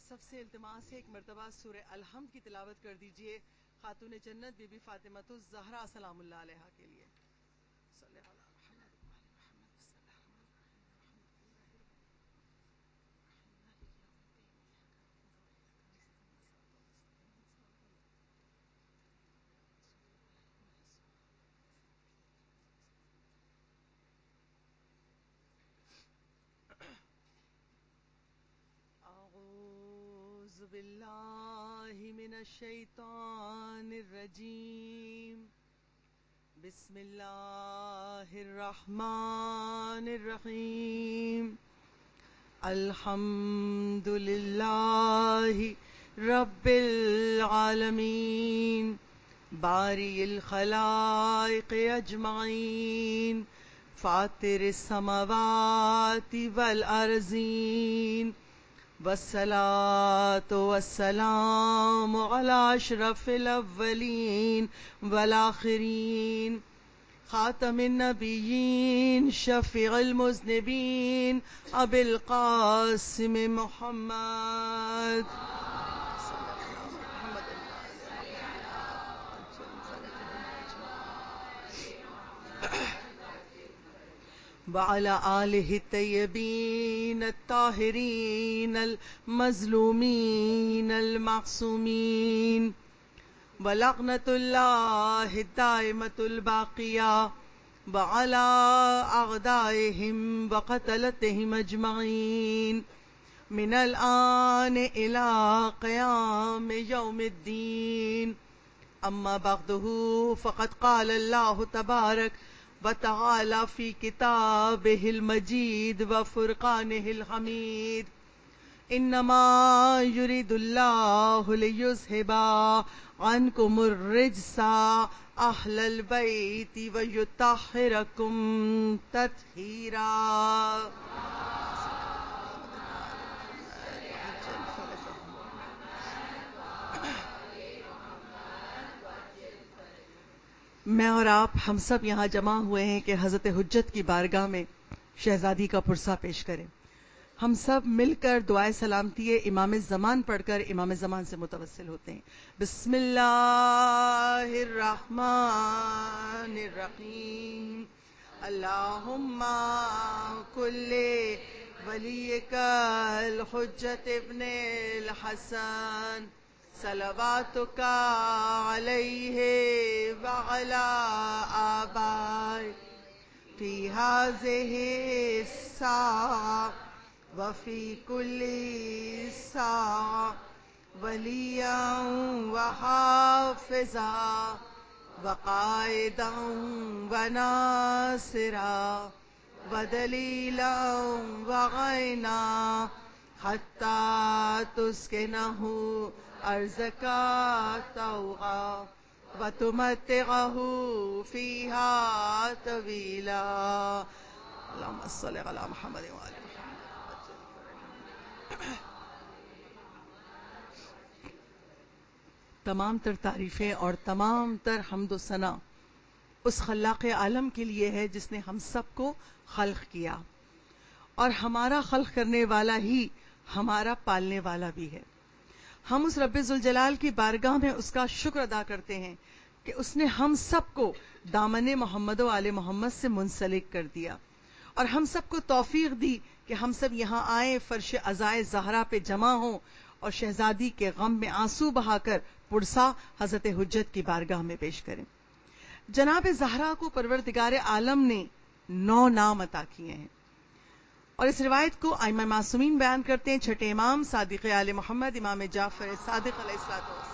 سب سے التماس ہے ایک مرتبہ سورہ الحمد کی تلاوت کر دیجئے خاتون جنت بی بی فاطمہ الزہرا سلام اللہ علیہا کے لیے. صلی اللہ علیہ اعوذ باللہ من الشیطان الرجیم. بسم اللہ الرحمن الرحیم. الحمد للہ رب العالمین باری الخلائق اجمعین فاطر السماوات والارضین والصلاة والسلام على اشرف الاولین والآخرین خاتم النبیین شفیع المذنبین ابی القاسم محمد وعلى آلہ الطیبین الطاہرین المظلومین المعصومین ولعنۃ اللہ الدائمۃ الباقیہ وعلى اعدائہم وقتلتہم اجمعین من الآن الى قیام یوم الدین. اما بعدہ فقد قال اللہ تبارک وتعالى في كتابه المجيد وفرقانه الحميد إنما يريد الله ليذهب عنكم الرجس أهل البيت ويطهركم تطهيرا. میں اور آپ ہم سب یہاں جمع ہوئے ہیں کہ حضرت حجت کی بارگاہ میں شہزادی کا پرسہ پیش کریں. ہم سب مل کر دعائے سلامتی امام زمان پڑھ کر امام زمان سے متوسل ہوتے ہیں. بسم اللہ الرحمن الرحیم. اللہم کل ولیک الحجت ابن الحسن صلواتک علیہ وعلی آبائہ فی ہذہ الساعہ وفی کل ساعہ ولیا وحافظا وقائدا وناصرا ودلیلا وعینا حتی تسکنہ ارضک طوعا وتمتعہ فیہا طویلا. اللہم صلی علی محمد وآل محمد. تمام تر تعریفیں اور تمام تر حمد و ثنا اس خلاق عالم کے لیے ہے جس نے ہم سب کو خلق کیا اور ہمارا خلق کرنے والا ہی ہمارا پالنے والا بھی ہے. ہم اس رب ذوالجلال کی بارگاہ میں اس کا شکر ادا کرتے ہیں کہ اس نے ہم سب کو دامن محمد و آل محمد سے منسلک کر دیا اور ہم سب کو توفیق دی کہ ہم سب یہاں آئیں، فرش عزائے زہرا پہ جمع ہوں اور شہزادی کے غم میں آنسو بہا کر پرسا حضرت حجت کی بارگاہ میں پیش کریں. جناب زہرا کو پروردگار عالم نے 9 نام عطا کیے ہیں اور اس روایت کو ائمہ معصومین بیان کرتے ہیں. چھٹے امام صادق آل محمد امام جعفر صادق علیہ الصلوۃ والسلام.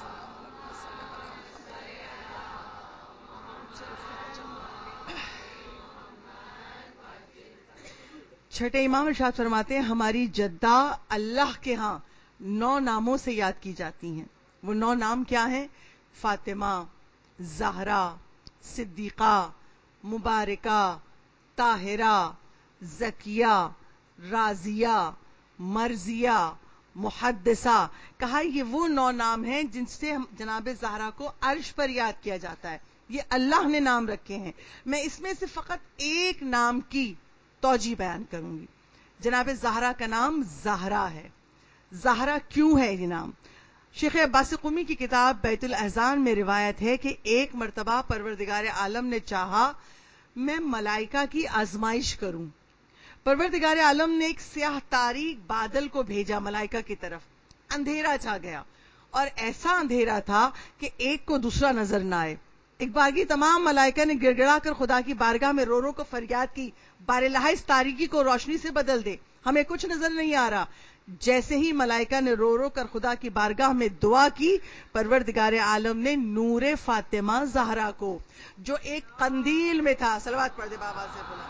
چھٹے امام ارشاد فرماتے ہیں ہماری جدہ اللہ کے ہاں 9 ناموں سے یاد کی جاتی ہیں. وہ 9 نام کیا ہیں؟ فاطمہ، زہرا، صدیقہ، مبارکہ، طاہرہ، زکیہ، راضیہ، مرضیہ، محدثہ. کہا یہ وہ 9 نام ہیں جن سے جناب زہرا کو عرش پر یاد کیا جاتا ہے. یہ اللہ نے نام رکھے ہیں. میں اس میں سے فقط ایک نام کی توجیہ بیان کروں گی. جناب زہرا کا نام زہرا ہے. زہرا کیوں ہے یہ نام؟ شیخ عباس قمی کی کتاب بیت الاحزان میں روایت ہے کہ ایک مرتبہ پروردگار عالم نے چاہا میں ملائکہ کی آزمائش کروں. پروردگار عالم نے ایک سیاہ تاریک بادل کو بھیجا ملائکہ کی طرف. اندھیرا چھا گیا اور ایسا اندھیرا تھا کہ ایک کو دوسرا نظر نہ آئے. ایک باغی تمام ملائکہ نے گڑ گڑا کر خدا کی بارگاہ میں رو رو کو فریاد کی، بار الہ اس تاریکی کو روشنی سے بدل دے، ہمیں کچھ نظر نہیں آ رہا. جیسے ہی ملائکہ نے رو رو کر خدا کی بارگاہ میں دعا کی، پروردگار عالم نے نور فاطمہ زہرا کو جو ایک قندیل میں تھا، صلوات پڑھ دے بابا سے بولا،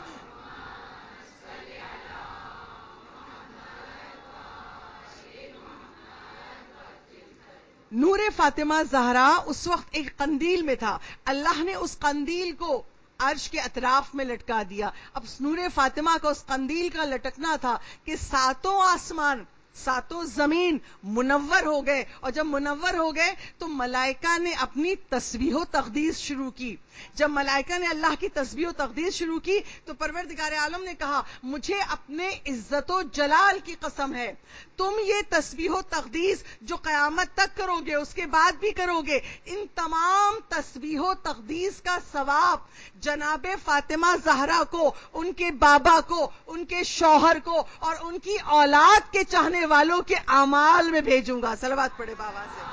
نور فاطمہ زہرا اس وقت ایک قندیل میں تھا. اللہ نے اس قندیل کو عرش کے اطراف میں لٹکا دیا. اب نور فاطمہ کا اس قندیل کا لٹکنا تھا کہ ساتوں آسمان ساتوں زمین منور ہو گئے، اور جب منور ہو گئے تو ملائکہ نے اپنی تسبیح و تقدیس شروع کی. جب ملائکہ نے اللہ کی تسبیح و تقدیس شروع کی تو پروردگار عالم نے کہا مجھے اپنے عزت و جلال کی قسم ہے، تم یہ تسبیح و تقدیس جو قیامت تک کرو گے، اس کے بعد بھی کرو گے، ان تمام تسبیح و تقدیس کا ثواب جناب فاطمہ زہرا کو، ان کے بابا کو، ان کے شوہر کو اور ان کی اولاد کے چاہنے والوں کے اعمال میں بھیجوں گا. صلوات پڑھے بابا سے.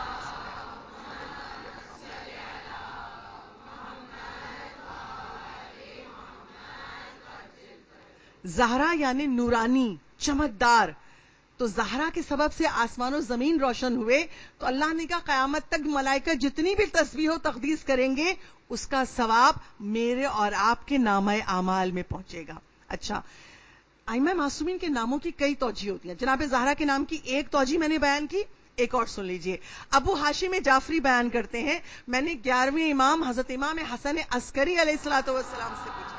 زہرا یعنی نورانی، چمکدار. تو زہرا کے سبب سے آسمان و زمین روشن ہوئے. تو اللہ نے کہا قیامت تک ملائکہ جتنی بھی تسبیح و تقدیس کریں گے اس کا ثواب میرے اور آپ کے نامہ اعمال میں پہنچے گا. اچھا، ائمہ معصومین کے ناموں کی کئی توجیہ ہوتی ہیں. جناب زہرا کے نام کی ایک توجیہ میں نے بیان کی، ایک اور سن لیجئے. ابو ہاشم جعفری بیان کرتے ہیں میں نے 11ویں امام حضرت امام حسن عسکری علیہ الصلوۃ والسلام سے پوچھا،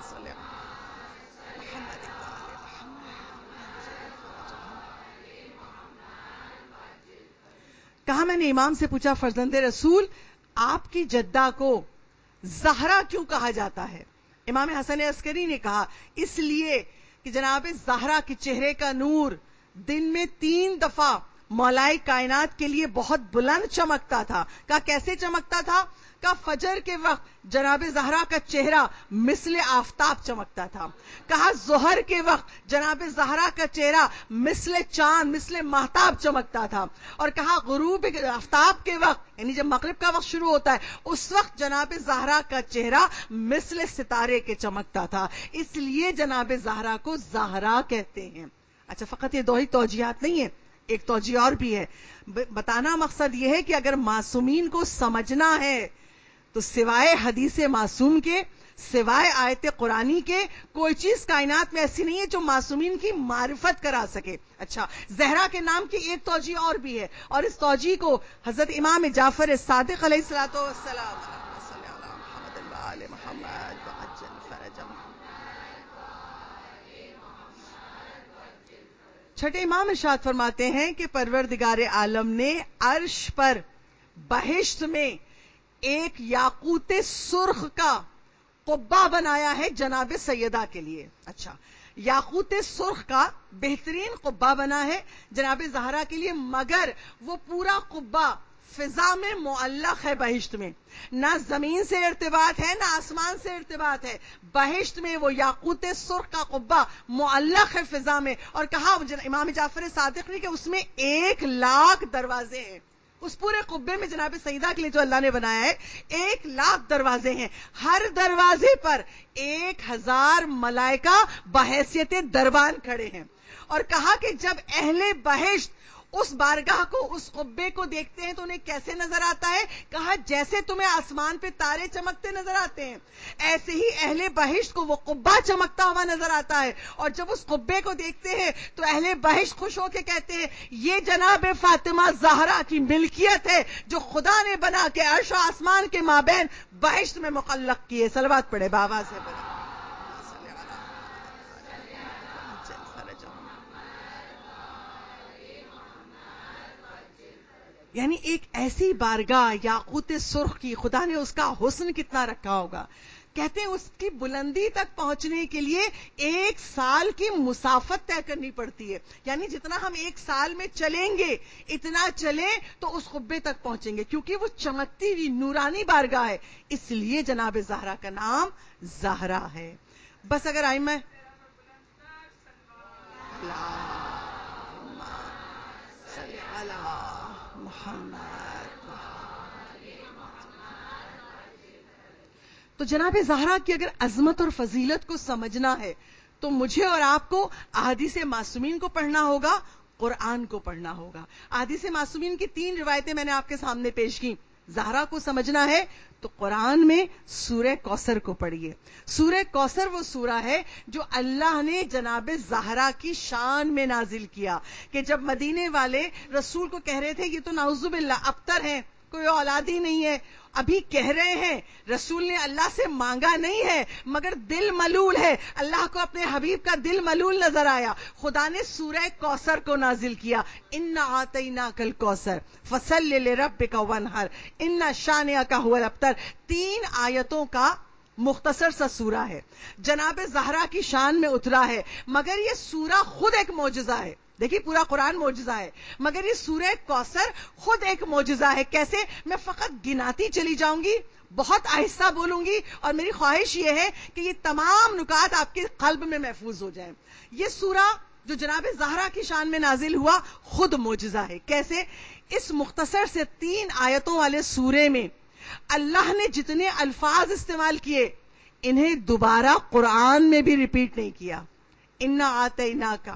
کہا میں نے امام سے پوچھا فرزند رسول آپ کی جدہ کو زہرا کیوں کہا جاتا ہے؟ امام حسن عسکری نے کہا اس لیے کہ جناب زہرا کے چہرے کا نور دن میں 3 دفعہ مولائے کائنات کے لیے بہت بلند چمکتا تھا. کہا کیسے چمکتا تھا؟ کہا فجر کے وقت جناب زہرا کا چہرہ مثل آفتاب چمکتا تھا. کہا ظہر کے وقت جناب زہرا کا چہرہ مثل چاند مثل مہتاب چمکتا تھا. اور کہا غروب آفتاب کے وقت یعنی جب مغرب کا وقت شروع ہوتا ہے اس وقت جناب زہرا کا چہرہ مثل ستارے کے چمکتا تھا. اس لیے جناب زہرا کو زہرا کہتے ہیں. اچھا، فقط یہ 2 ہی توجیہات نہیں ہیں، ایک توجیہ اور بھی ہے. بتانا مقصد یہ ہے کہ اگر معصومین کو سمجھنا ہے تو سوائے حدیث معصوم کے، سوائے آیت قرآنی کے، کوئی چیز کائنات میں ایسی نہیں ہے جو معصومین کی معرفت کرا سکے. اچھا، زہرا کے نام کی ایک توجیہ اور بھی ہے، اور اس توجیہ کو حضرت امام جعفر صادق علیہ الصلوۃ والسلام چھٹے امام ارشاد فرماتے ہیں کہ پروردگار عالم نے عرش پر بہشت میں ایک یاقوت سرخ کا قبہ بنایا ہے جناب سیدہ کے لیے. اچھا، یاقوت سرخ کا بہترین قبہ بنا ہے جناب زہرا کے لیے، مگر وہ پورا قبہ فضا میں معلق ہے. بہشت میں نہ زمین سے ارتباط ہے نہ آسمان سے ارتباط ہے، بہشت میں وہ یاقوت سرخ کا قبہ معلق ہے فضا میں. اور کہا امام جعفر صادق نے کہ اس میں 1,00,000 دروازے ہیں. اس پورے قبے میں جناب سیدہ کے لیے جو اللہ نے بنایا ہے 1,00,000 دروازے ہیں، ہر دروازے پر 1,000 ملائکہ بحیثیت دربان کھڑے ہیں. اور کہا کہ جب اہل بہشت اس بارگاہ کو، اس قبے کو دیکھتے ہیں تو انہیں کیسے نظر آتا ہے؟ کہا جیسے تمہیں آسمان پہ تارے چمکتے نظر آتے ہیں ایسے ہی اہل بہشت کو وہ قبہ چمکتا ہوا نظر آتا ہے. اور جب اس قبے کو دیکھتے ہیں تو اہل بہشت خوش ہو کے کہتے ہیں یہ جناب فاطمہ زہرا کی ملکیت ہے جو خدا نے بنا کے عرش و آسمان کے مابین بہشت میں مقلق کی ہے. صلوات پڑھے بابا سے بڑے. یعنی ایک ایسی بارگاہ یاقوت سرخ کی، خدا نے اس کا حسن کتنا رکھا ہوگا. کہتے ہیں اس کی بلندی تک پہنچنے کے لیے 1 سال کی مسافت طے کرنی پڑتی ہے. یعنی جتنا ہم 1 سال میں چلیں گے اتنا چلیں تو اس قبے تک پہنچیں گے, کیونکہ وہ چمکتی ہوئی نورانی بارگاہ ہے, اس لیے جناب زہرا کا نام زہرا ہے. بس اگر آئی میں تو جناب زہرا کی اگر عظمت اور فضیلت کو سمجھنا ہے تو مجھے اور آپ کو احادیث معصومین کو پڑھنا ہوگا, قرآن کو پڑھنا ہوگا. احادیث معصومین کی 3 روایتیں میں نے آپ کے سامنے پیش کی. زہرا کو سمجھنا ہے تو قرآن میں سورہ کوثر کو پڑھیے. سورہ کوثر وہ سورہ ہے جو اللہ نے جناب زہرا کی شان میں نازل کیا, کہ جب مدینے والے رسول کو کہہ رہے تھے یہ تو نعوذ باللہ ابتر ہیں, کوئی اولاد ہی نہیں ہے, ابھی کہہ رہے ہیں رسول نے اللہ سے مانگا نہیں ہے مگر دل ملول ہے, اللہ کو اپنے حبیب کا دل ملول نظر آیا, خدا نے سورہ کوثر کو نازل کیا. انا اعطیناک الکوثر فصل لربک وانحر ان شانئک هو الابتر. 3 آیتوں کا مختصر سا سورہ ہے, جناب زہرا کی شان میں اترا ہے, مگر یہ سورہ خود ایک معجزہ ہے. دیکھیے پورا قرآن معجزہ ہے مگر یہ سورہ کوثر خود ایک معجزہ ہے. کیسے؟ میں فقط گناتی چلی جاؤں گی, بہت آہستہ بولوں گی, اور میری خواہش یہ ہے کہ یہ تمام نکات آپ کے قلب میں محفوظ ہو جائیں. یہ سورہ جو جناب زہرا کی شان میں نازل ہوا خود معجزہ ہے. کیسے؟ اس مختصر سے 3 آیتوں والے سورے میں اللہ نے جتنے الفاظ استعمال کیے انہیں دوبارہ قرآن میں بھی ریپیٹ نہیں کیا. انا آتیناکا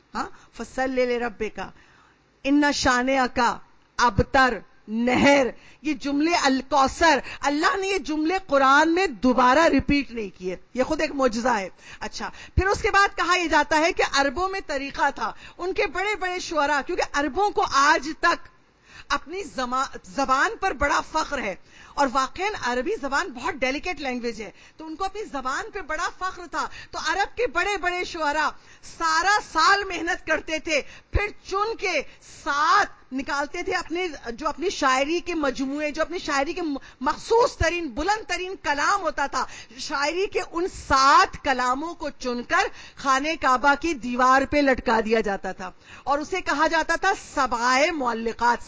فصل لربک ان شانئک ابتر نہر, یہ جملے الکوثر, اللہ نے یہ جملے قرآن میں دوبارہ ریپیٹ نہیں کیے, یہ خود ایک معجزہ ہے. اچھا, پھر اس کے بعد کہا یہ جاتا ہے کہ عربوں میں طریقہ تھا, ان کے بڑے بڑے شعراء, کیونکہ عربوں کو آج تک اپنی زبان پر بڑا فخر ہے, اور واقعاً عربی زبان بہت ڈیلیکیٹ لینگویج ہے, تو ان کو اپنی زبان پہ بڑا فخر تھا. تو عرب کے بڑے بڑے شعراء سارا سال محنت کرتے تھے, پھر چن کے 7 نکالتے تھے اپنی شاعری کے مجموعے, جو اپنی شاعری کے مخصوص ترین بلند ترین کلام ہوتا تھا, شاعری کے ان 7 کلاموں کو چن کر خانہ کعبہ کی دیوار پہ لٹکا دیا جاتا تھا, اور اسے کہا جاتا تھا سبعہ معلقات.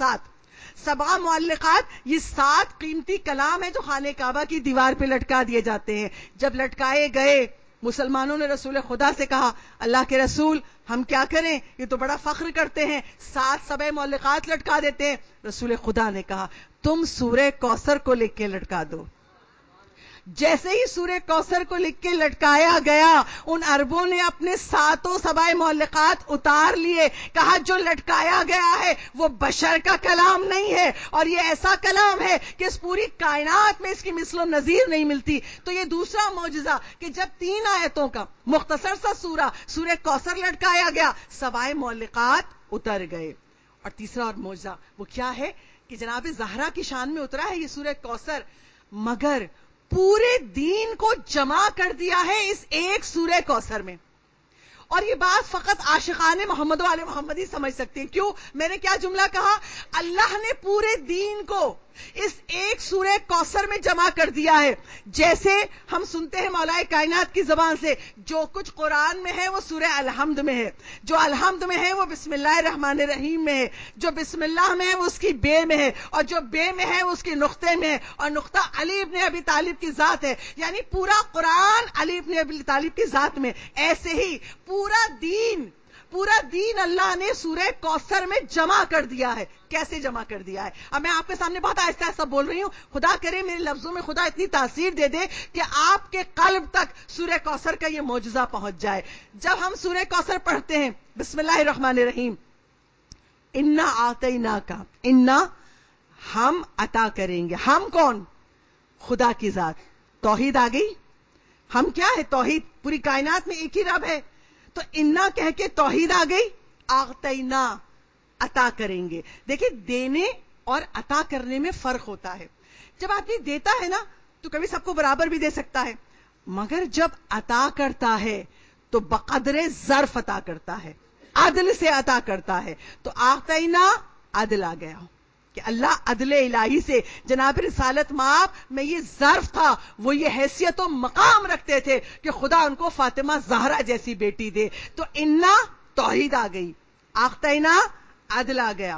سبعہ معلقات, یہ 7 قیمتی کلام ہیں جو خانہ کعبہ کی دیوار پہ لٹکا دیے جاتے ہیں. جب لٹکائے گئے مسلمانوں نے رسول خدا سے کہا اللہ کے رسول ہم کیا کریں, یہ تو بڑا فخر کرتے ہیں, 7 سبع معلقات لٹکا دیتے ہیں. رسول خدا نے کہا تم سورہ کوثر کو لکھ کے لٹکا دو. جیسے ہی سورہ کوثر کو لکھ کے لٹکایا گیا, ان عربوں نے اپنے 7 سبع معلقات اتار لیے, کہا جو لٹکایا گیا ہے وہ بشر کا کلام نہیں ہے, اور یہ ایسا کلام ہے کہ اس پوری کائنات میں اس کی مثل و نظیر نہیں ملتی. تو یہ دوسرا معجزہ کہ جب 3 آیتوں کا مختصر سا سورہ کوثر لٹکایا گیا, سبع معلقات اتر گئے. اور تیسرا اور معجزہ وہ کیا ہے کہ جناب زہرا کی شان میں اترا ہے یہ سورہ کوثر, مگر پورے دین کو جمع کر دیا ہے اس ایک سورہ کوثر میں. اور یہ بات فقط عاشقان محمد و آل محمد ہی سمجھ سکتے ہیں. کیوں؟ میں نے کیا جملہ کہا؟ اللہ نے پورے دین کو اس ایک سورہ کوثر میں جمع کر دیا ہے. جیسے ہم سنتے ہیں مولا کائنات کی زبان سے, جو کچھ قرآن میں ہے وہ سورہ الحمد میں ہے, جو الحمد میں ہے وہ بسم اللہ الرحمن الرحیم میں ہے, جو بسم اللہ میں ہے وہ اس کی بے میں ہے, اور جو بے میں ہے وہ اس کی نقطے میں ہے, اور نقطہ علی ابن ابی طالب کی ذات ہے. یعنی پورا قرآن علی ابن ابی طالب کی ذات میں. ایسے ہی پورا دین اللہ نے سورہ کوثر میں جمع کر دیا ہے. کیسے جمع کر دیا ہے؟ اب میں آپ کے سامنے بہت آہستہ آہستہ بول رہی ہوں, خدا کرے میرے لفظوں میں خدا اتنی تاثیر دے دے کہ آپ کے قلب تک سورہ کوثر کا یہ معجزہ پہنچ جائے. جب ہم سورہ کوثر پڑھتے ہیں, بسم اللہ الرحمن الرحیم, انا آتیناکا, انا ہم عطا کریں گے. ہم کون؟ خدا کی ذات. توحید آ گئی. ہم کیا ہے؟ توحید. پوری کائنات میں ایک ہی رب ہے, تو انا کہہ کے توحید آ گئی. آتینا, عطا کریں گے. دیکھیں دینے اور عطا کرنے میں فرق ہوتا ہے. جب آدمی دیتا ہے نا تو کبھی سب کو برابر بھی دے سکتا ہے, مگر جب عطا کرتا ہے تو بقدر ظرف عطا کرتا ہے, عدل سے عطا کرتا ہے. تو آتینا عدل آ گیا کہ کہ اللہ عدل الہی سے جناب رسالت مآب میں یہ ظرف تھا، وہ یہ حیثیت و مقام رکھتے تھے کہ خدا ان کو فاطمہ زہرا جیسی بیٹی دے. تو انا توحید آ گئی، آختینا عدل آ گیا،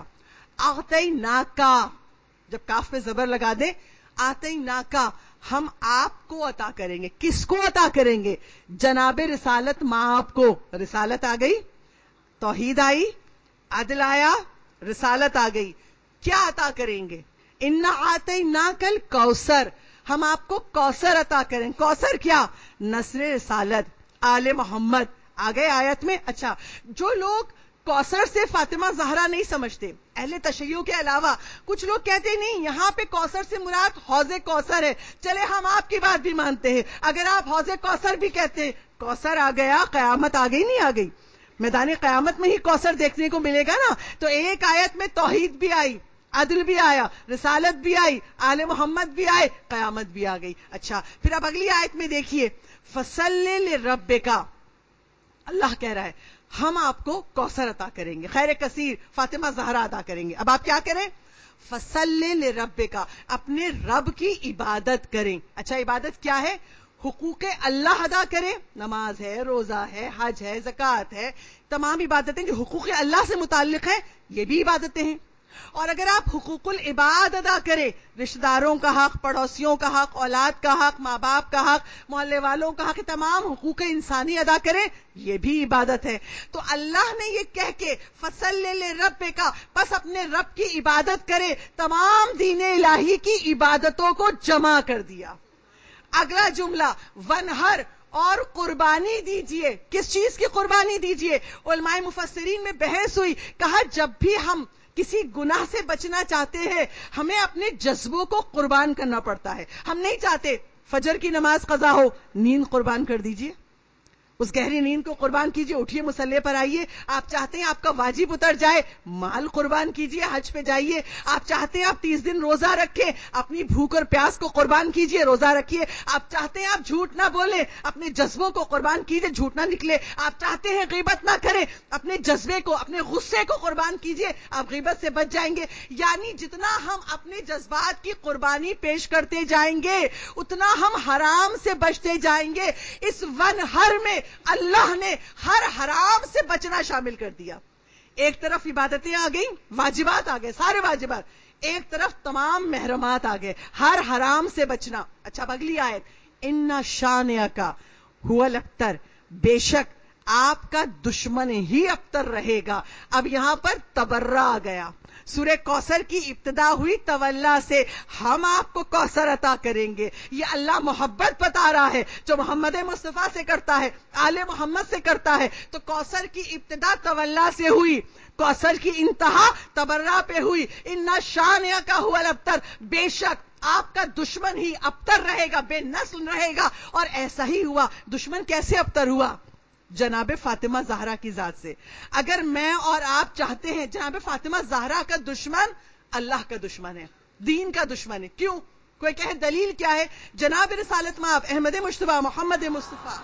آختینا کا جب کاف پہ زبر لگا دیں، آتینا کا ہم آپ کو عطا کریں گے. کس کو عطا کریں گے؟ جناب رسالت مآب کو. رسالت آ گئی، توحید آئی، عدل آیا، رسالت آ گئی. کیا عطا کریں گے؟ انا آتیناک الکوثر، ہم آپ کو کوثر عطا کریں. کوثر کیا؟ نصر رسالت، آل محمد. آ گئے آیت میں. اچھا، جو لوگ کوثر سے فاطمہ زہرا نہیں سمجھتے، اہل تشیع کے علاوہ کچھ لوگ کہتے نہیں یہاں پہ کوثر سے مراد حوض کوثر ہے. چلے ہم آپ کی بات بھی مانتے ہیں. اگر آپ حوض کوثر بھی کہتے ہیں، کوثر آ گیا، قیامت آ گئی نہیں آ گئی؟ میدان قیامت میں ہی کوثر دیکھنے کو ملے گا نا. تو ایک آیت میں توحید بھی آئی، عدل بھی آیا، رسالت بھی آئی، آل محمد بھی آئے، قیامت بھی آ گئی. اچھا، پھر اب اگلی آیت میں دیکھیے، فصلی لربک، اللہ کہہ رہا ہے ہم آپ کو کوثر عطا کریں گے، خیر کثیر فاطمہ زہرا عطا کریں گے. اب آپ کیا کریں؟ فصلی لربک، اپنے رب کی عبادت کریں. اچھا، عبادت کیا ہے؟ حقوق اللہ ادا کریں. نماز ہے، روزہ ہے، حج ہے، زکوٰۃ ہے، تمام عبادتیں جو حقوق اللہ سے متعلق ہیں یہ بھی عبادتیں ہیں. اور اگر آپ حقوق العباد ادا کریں، رشتہ داروں کا حق، پڑوسیوں کا حق، اولاد کا حق، ماں باپ کا حق، محلے والوں کا حق، تمام حقوق انسانی ادا کریں، یہ بھی عبادت ہے. تو اللہ نے یہ کہہ کے فصلی لربک، بس اپنے رب کی عبادت کرے، تمام دین الہی کی عبادتوں کو جمع کر دیا. اگلا جملہ ونہر، اور قربانی دیجئے. کس چیز کی قربانی دیجئے؟ علماء مفسرین میں بحث ہوئی، کہا جب بھی ہم کسی گناہ سے بچنا چاہتے ہیں ہمیں اپنے جذبوں کو قربان کرنا پڑتا ہے. ہم نہیں چاہتے فجر کی نماز قضا ہو، نیند قربان کر دیجئے، اس گہری نیند کو قربان کیجئے، اٹھیے مصلی پر آئیے. آپ چاہتے ہیں آپ کا واجب اتر جائے، مال قربان کیجئے، حج پہ جائیے. آپ چاہتے ہیں آپ 30 دن روزہ رکھیں، اپنی بھوک اور پیاس کو قربان کیجئے، روزہ رکھیے. آپ چاہتے ہیں آپ جھوٹ نہ بولیں، اپنے جذبوں کو قربان کیجئے، جھوٹ نہ نکلے. آپ چاہتے ہیں غیبت نہ کریں، اپنے جذبے کو، اپنے غصے کو قربان کیجئے، آپ غیبت سے بچ جائیں گے. یعنی جتنا ہم اپنے جذبات کی قربانی پیش کرتے جائیں گے اتنا ہم حرام سے بچتے جائیں گے. اس ون ہر میں اللہ نے ہر حرام سے بچنا شامل کر دیا. ایک طرف عبادتیں آ گئیں، واجبات آ گئے، سارے واجبات، ایک طرف تمام محرمات آ گئے، ہر حرام سے بچنا. اچھا، اگلی آیت، ان شانئک هو الابتر، بے شک آپ کا دشمن ہی ابتر رہے گا. اب یہاں پر تبرہ آ گیا. سورہ کوثر کی ابتدا ہوئی تولا سے، ہم آپ کو کوثر عطا کریں گے. یہ اللہ محبت بتا رہا ہے جو محمد مصطفیٰ سے کرتا ہے، آل محمد سے کرتا ہے. تو کوثر کی ابتدا تولا سے ہوئی، کوثر کی انتہا تبرہ پہ ہوئی. ان شانئک هو الابتر، بے شک آپ کا دشمن ہی ابتر رہے گا، بے نسل رہے گا. اور ایسا ہی ہوا. دشمن کیسے ابتر ہوا؟ جناب فاطمہ زہرا کی ذات سے. اگر میں اور آپ چاہتے ہیں جناب فاطمہ زہرا کا دشمن اللہ کا دشمن ہے، دین کا دشمن ہے. کیوں؟ کوئی کہے دلیل کیا ہے؟ جناب رسالت مآب احمد مجتبیٰ محمد مصطفیٰ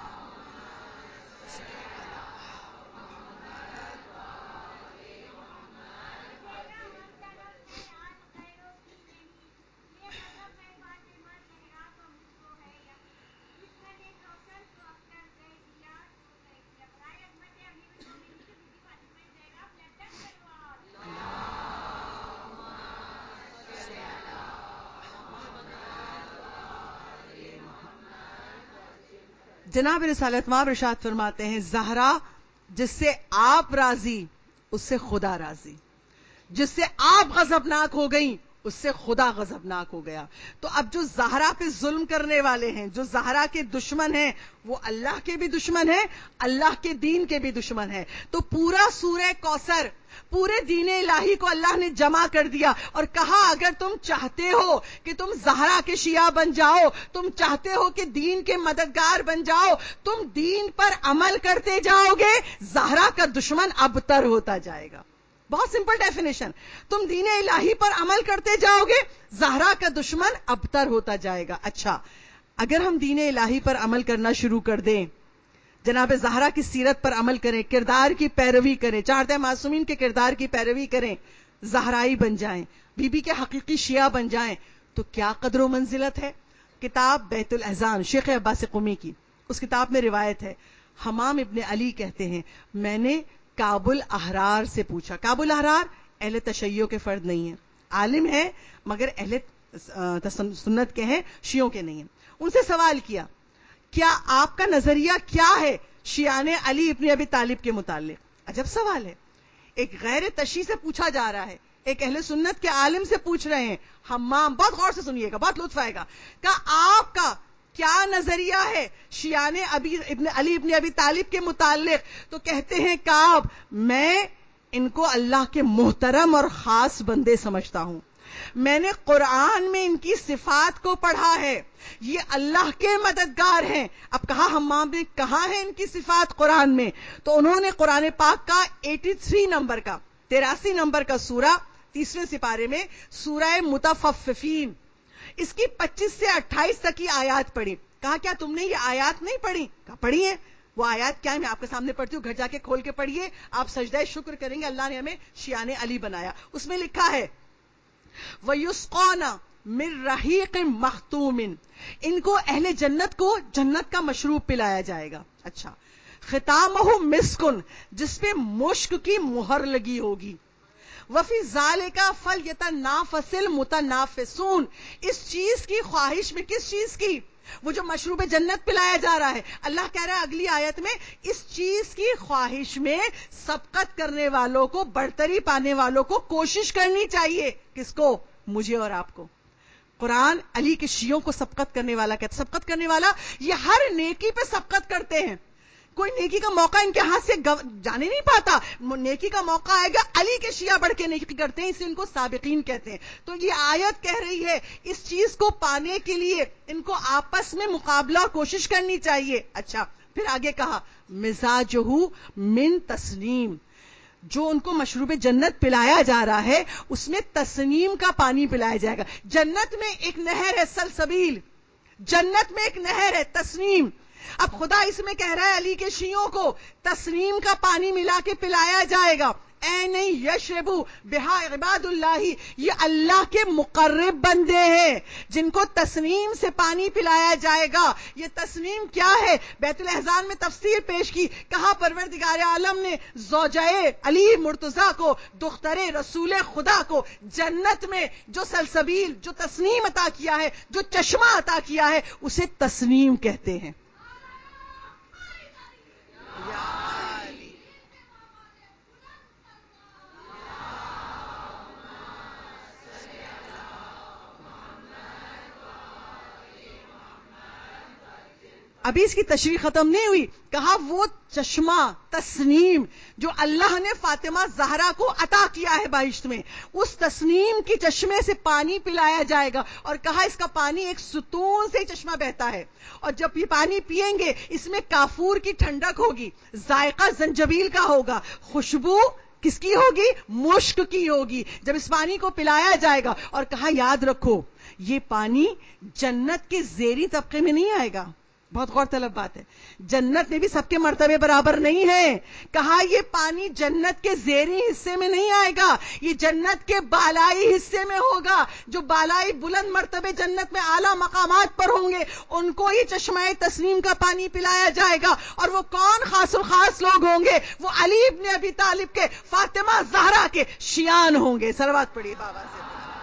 جناب رسالت مآب ارشاد فرماتے ہیں زہرا جس سے آپ راضی اس سے خدا راضی، جس سے آپ غضبناک ہو گئیں اس سے خدا غضبناک ہو گیا. تو اب جو زہرا پہ ظلم کرنے والے ہیں، جو زہرا کے دشمن ہیں، وہ اللہ کے بھی دشمن ہیں، اللہ کے دین کے بھی دشمن ہیں. تو پورا سورہ کوثر، پورے دین الہی کو اللہ نے جمع کر دیا اور کہا اگر تم چاہتے ہو کہ تم زہرا کے شیعہ بن جاؤ، تم چاہتے ہو کہ دین کے مددگار بن جاؤ، تم دین پر عمل کرتے جاؤ گے، زہرا کا دشمن ابتر ہوتا جائے گا. بہت سمپل ڈیفینیشن. تم دین الہی پر عمل کرتے جاؤ گے، زہرا کا دشمن ابتر ہوتا جائے گا. اچھا، اگر ہم دین الہی پر عمل کرنا شروع کر دیں، جناب زہرا کی سیرت پر عمل کریں، کردار کی پیروی کریں، چہارتہ معصومین کے کردار کی پیروی کریں، زہرائی بن جائیں, بی بی کے حقیقی شیعہ بن جائیں, تو کیا قدر و منزلت ہے. کتاب بیت الاحزان شیخ عباس قمی کی, اس کتاب میں روایت ہے, حمام ابن علی کہتے ہیں میں نے کعب الاحرار سے پوچھا. کعب الاحرار اہل تشیع کے فرد نہیں ہیں, عالم ہے مگر اہل سنت کے ہیں, شیعوں کے نہیں ہیں. ان سے سوال کیا کیا آپ کا نظریہ کیا ہے شیعان علی ابن ابی طالب کے متعلق. عجب سوال ہے, ایک غیر تشیع سے پوچھا جا رہا ہے, ایک اہل سنت کے عالم سے پوچھ رہے ہیں. حمام, بہت غور سے سنیے گا, بہت لطف آئے گا, کہ آپ کا کیا نظریہ ہے شیعان علی ابن ابی طالب کے متعلق. تو کہتے ہیں کعب, میں ان کو اللہ کے محترم اور خاص بندے سمجھتا ہوں, میں نے قرآن میں ان کی صفات کو پڑھا ہے, یہ اللہ کے مددگار ہیں. اب کہا حمام نے کہاں ہے ان کی صفات قرآن میں, تو انہوں نے قرآن پاک کا 83 نمبر کا 83 نمبر کا سورہ 30ویں سپارے میں سورہ متفففین, اس کی 25 سے 28 تک کی آیات پڑھی. کہا کیا تم نے یہ آیات نہیں پڑھی؟ کہا پڑھی ہیں. وہ آیات کیا ہے میں آپ کے سامنے پڑھتی ہوں, گھر جا کے کھول کے پڑھیے, آپ سجدہ شکر کریں گے اللہ نے ہمیں شیعان علی بنایا. اس میں لکھا ہے وَيُسْقَوْنَ مِن رَحِيقٍ مَخْتُومٍ, ان کو اہل جنت کو جنت کا مشروب پلایا جائے گا. اچھا, ختامہ مسکن, جس پہ مشک کی مہر لگی ہوگی. وفی ذالک فلیتنافس المتنافسون, اس چیز کی خواہش میں, کس چیز کی؟ وہ جو مشروب جنت پلایا جا رہا ہے. اللہ کہہ رہا ہے اگلی آیت میں, اس چیز کی خواہش میں سبقت کرنے والوں کو, برتری پانے والوں کو کوشش کرنی چاہیے. کس کو؟ مجھے اور آپ کو. قرآن علی کے شیعوں کو سبقت کرنے والا کہتا. سبقت کرنے والا, یہ ہر نیکی پہ سبقت کرتے ہیں. کوئی نیکی کا موقع ان کے ہاتھ سے جانے نہیں پاتا. نیکی کا موقع آئے گا, علی کے شیعہ بڑھ کے نیکی کرتے ہیں, اسے ان کو سابقین کہتے ہیں. تو یہ آیت کہہ رہی ہے اس چیز کو پانے کے لیے ان کو آپس میں مقابلہ اور کوشش کرنی چاہیے. اچھا, پھر آگے کہا مزاجہ من تسنیم, جو ان کو مشروب جنت پلایا جا رہا ہے اس میں تسنیم کا پانی پلایا جائے گا. جنت میں ایک نہر ہے سلسبیل, جنت میں ایک نہر ہے تسنیم. اب خدا اس میں کہہ رہا ہے علی کے شیعوں کو تسنیم کا پانی ملا کے پلایا جائے گا. اے نہیں یشربو بہا عباد اللہ, یہ اللہ کے مقرب بندے ہیں جن کو تسنیم سے پانی پلایا جائے گا. یہ تسنیم کیا ہے؟ بیت الاحزان میں تفسیر پیش کی, کہا پروردگار عالم نے زوجائے علی مرتضیٰ کو, دختر رسول خدا کو جنت میں جو سلسبیل, جو تسنیم عطا کیا ہے, جو چشمہ عطا کیا ہے, اسے تسنیم کہتے ہیں. ابھی اس کی تشریح ختم نہیں ہوئی, کہا وہ چشمہ تسنیم جو اللہ نے فاطمہ زہرا کو عطا کیا ہے بہشت میں, اس تسنیم کی چشمے سے پانی پلایا جائے گا. اور کہا اس کا پانی ایک ستون سے چشمہ بہتا ہے, اور جب یہ پانی پیئیں گے اس میں کافور کی ٹھنڈک ہوگی, ذائقہ زنجبیل کا ہوگا, خوشبو کس کی ہوگی؟ مشک کی ہوگی. جب اس پانی کو پلایا جائے گا, اور کہا یاد رکھو یہ پانی جنت کے زیری طبقے میں نہیں آئے گا. بہت غور طلب بات ہے, جنت میں بھی سب کے مرتبے برابر نہیں ہے. کہا یہ پانی جنت کے زیری حصے میں نہیں آئے گا, یہ جنت کے بالائی حصے میں ہوگا. جو بالائی بلند مرتبے جنت میں اعلیٰ مقامات پر ہوں گے ان کو یہ چشمہ تسنیم کا پانی پلایا جائے گا. اور وہ کون خاص الخاص لوگ ہوں گے؟ وہ علی ابن ابی طالب کے, فاطمہ زہرا کے شیعان ہوں گے. صلوات پڑھیے بابا سے.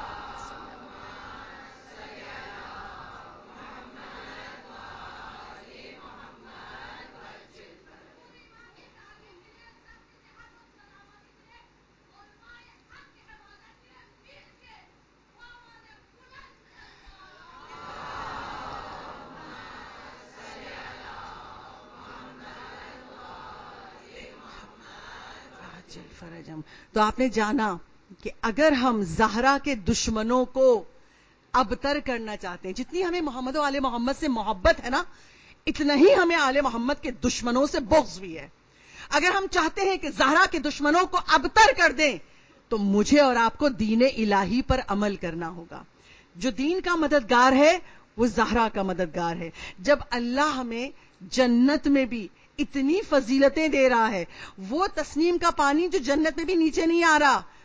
تو آپ نے جانا کہ اگر ہم زہرا کے دشمنوں کو ابتر کرنا چاہتے ہیں, جتنی ہمیں محمد و آل محمد سے محبت ہے نا, اتنا ہی ہمیں آل محمد کے دشمنوں سے بغض بھی ہے. اگر ہم چاہتے ہیں کہ زہرا کے دشمنوں کو ابتر کر دیں تو مجھے اور آپ کو دین الہی پر عمل کرنا ہوگا. جو دین کا مددگار ہے وہ زہرا کا مددگار ہے. جب اللہ ہمیں جنت میں بھی اتنی فضیلتیں دے رہا ہے, وہ تسنیم کا پانی جو جنت میں بھی نیچے نہیں آ رہا,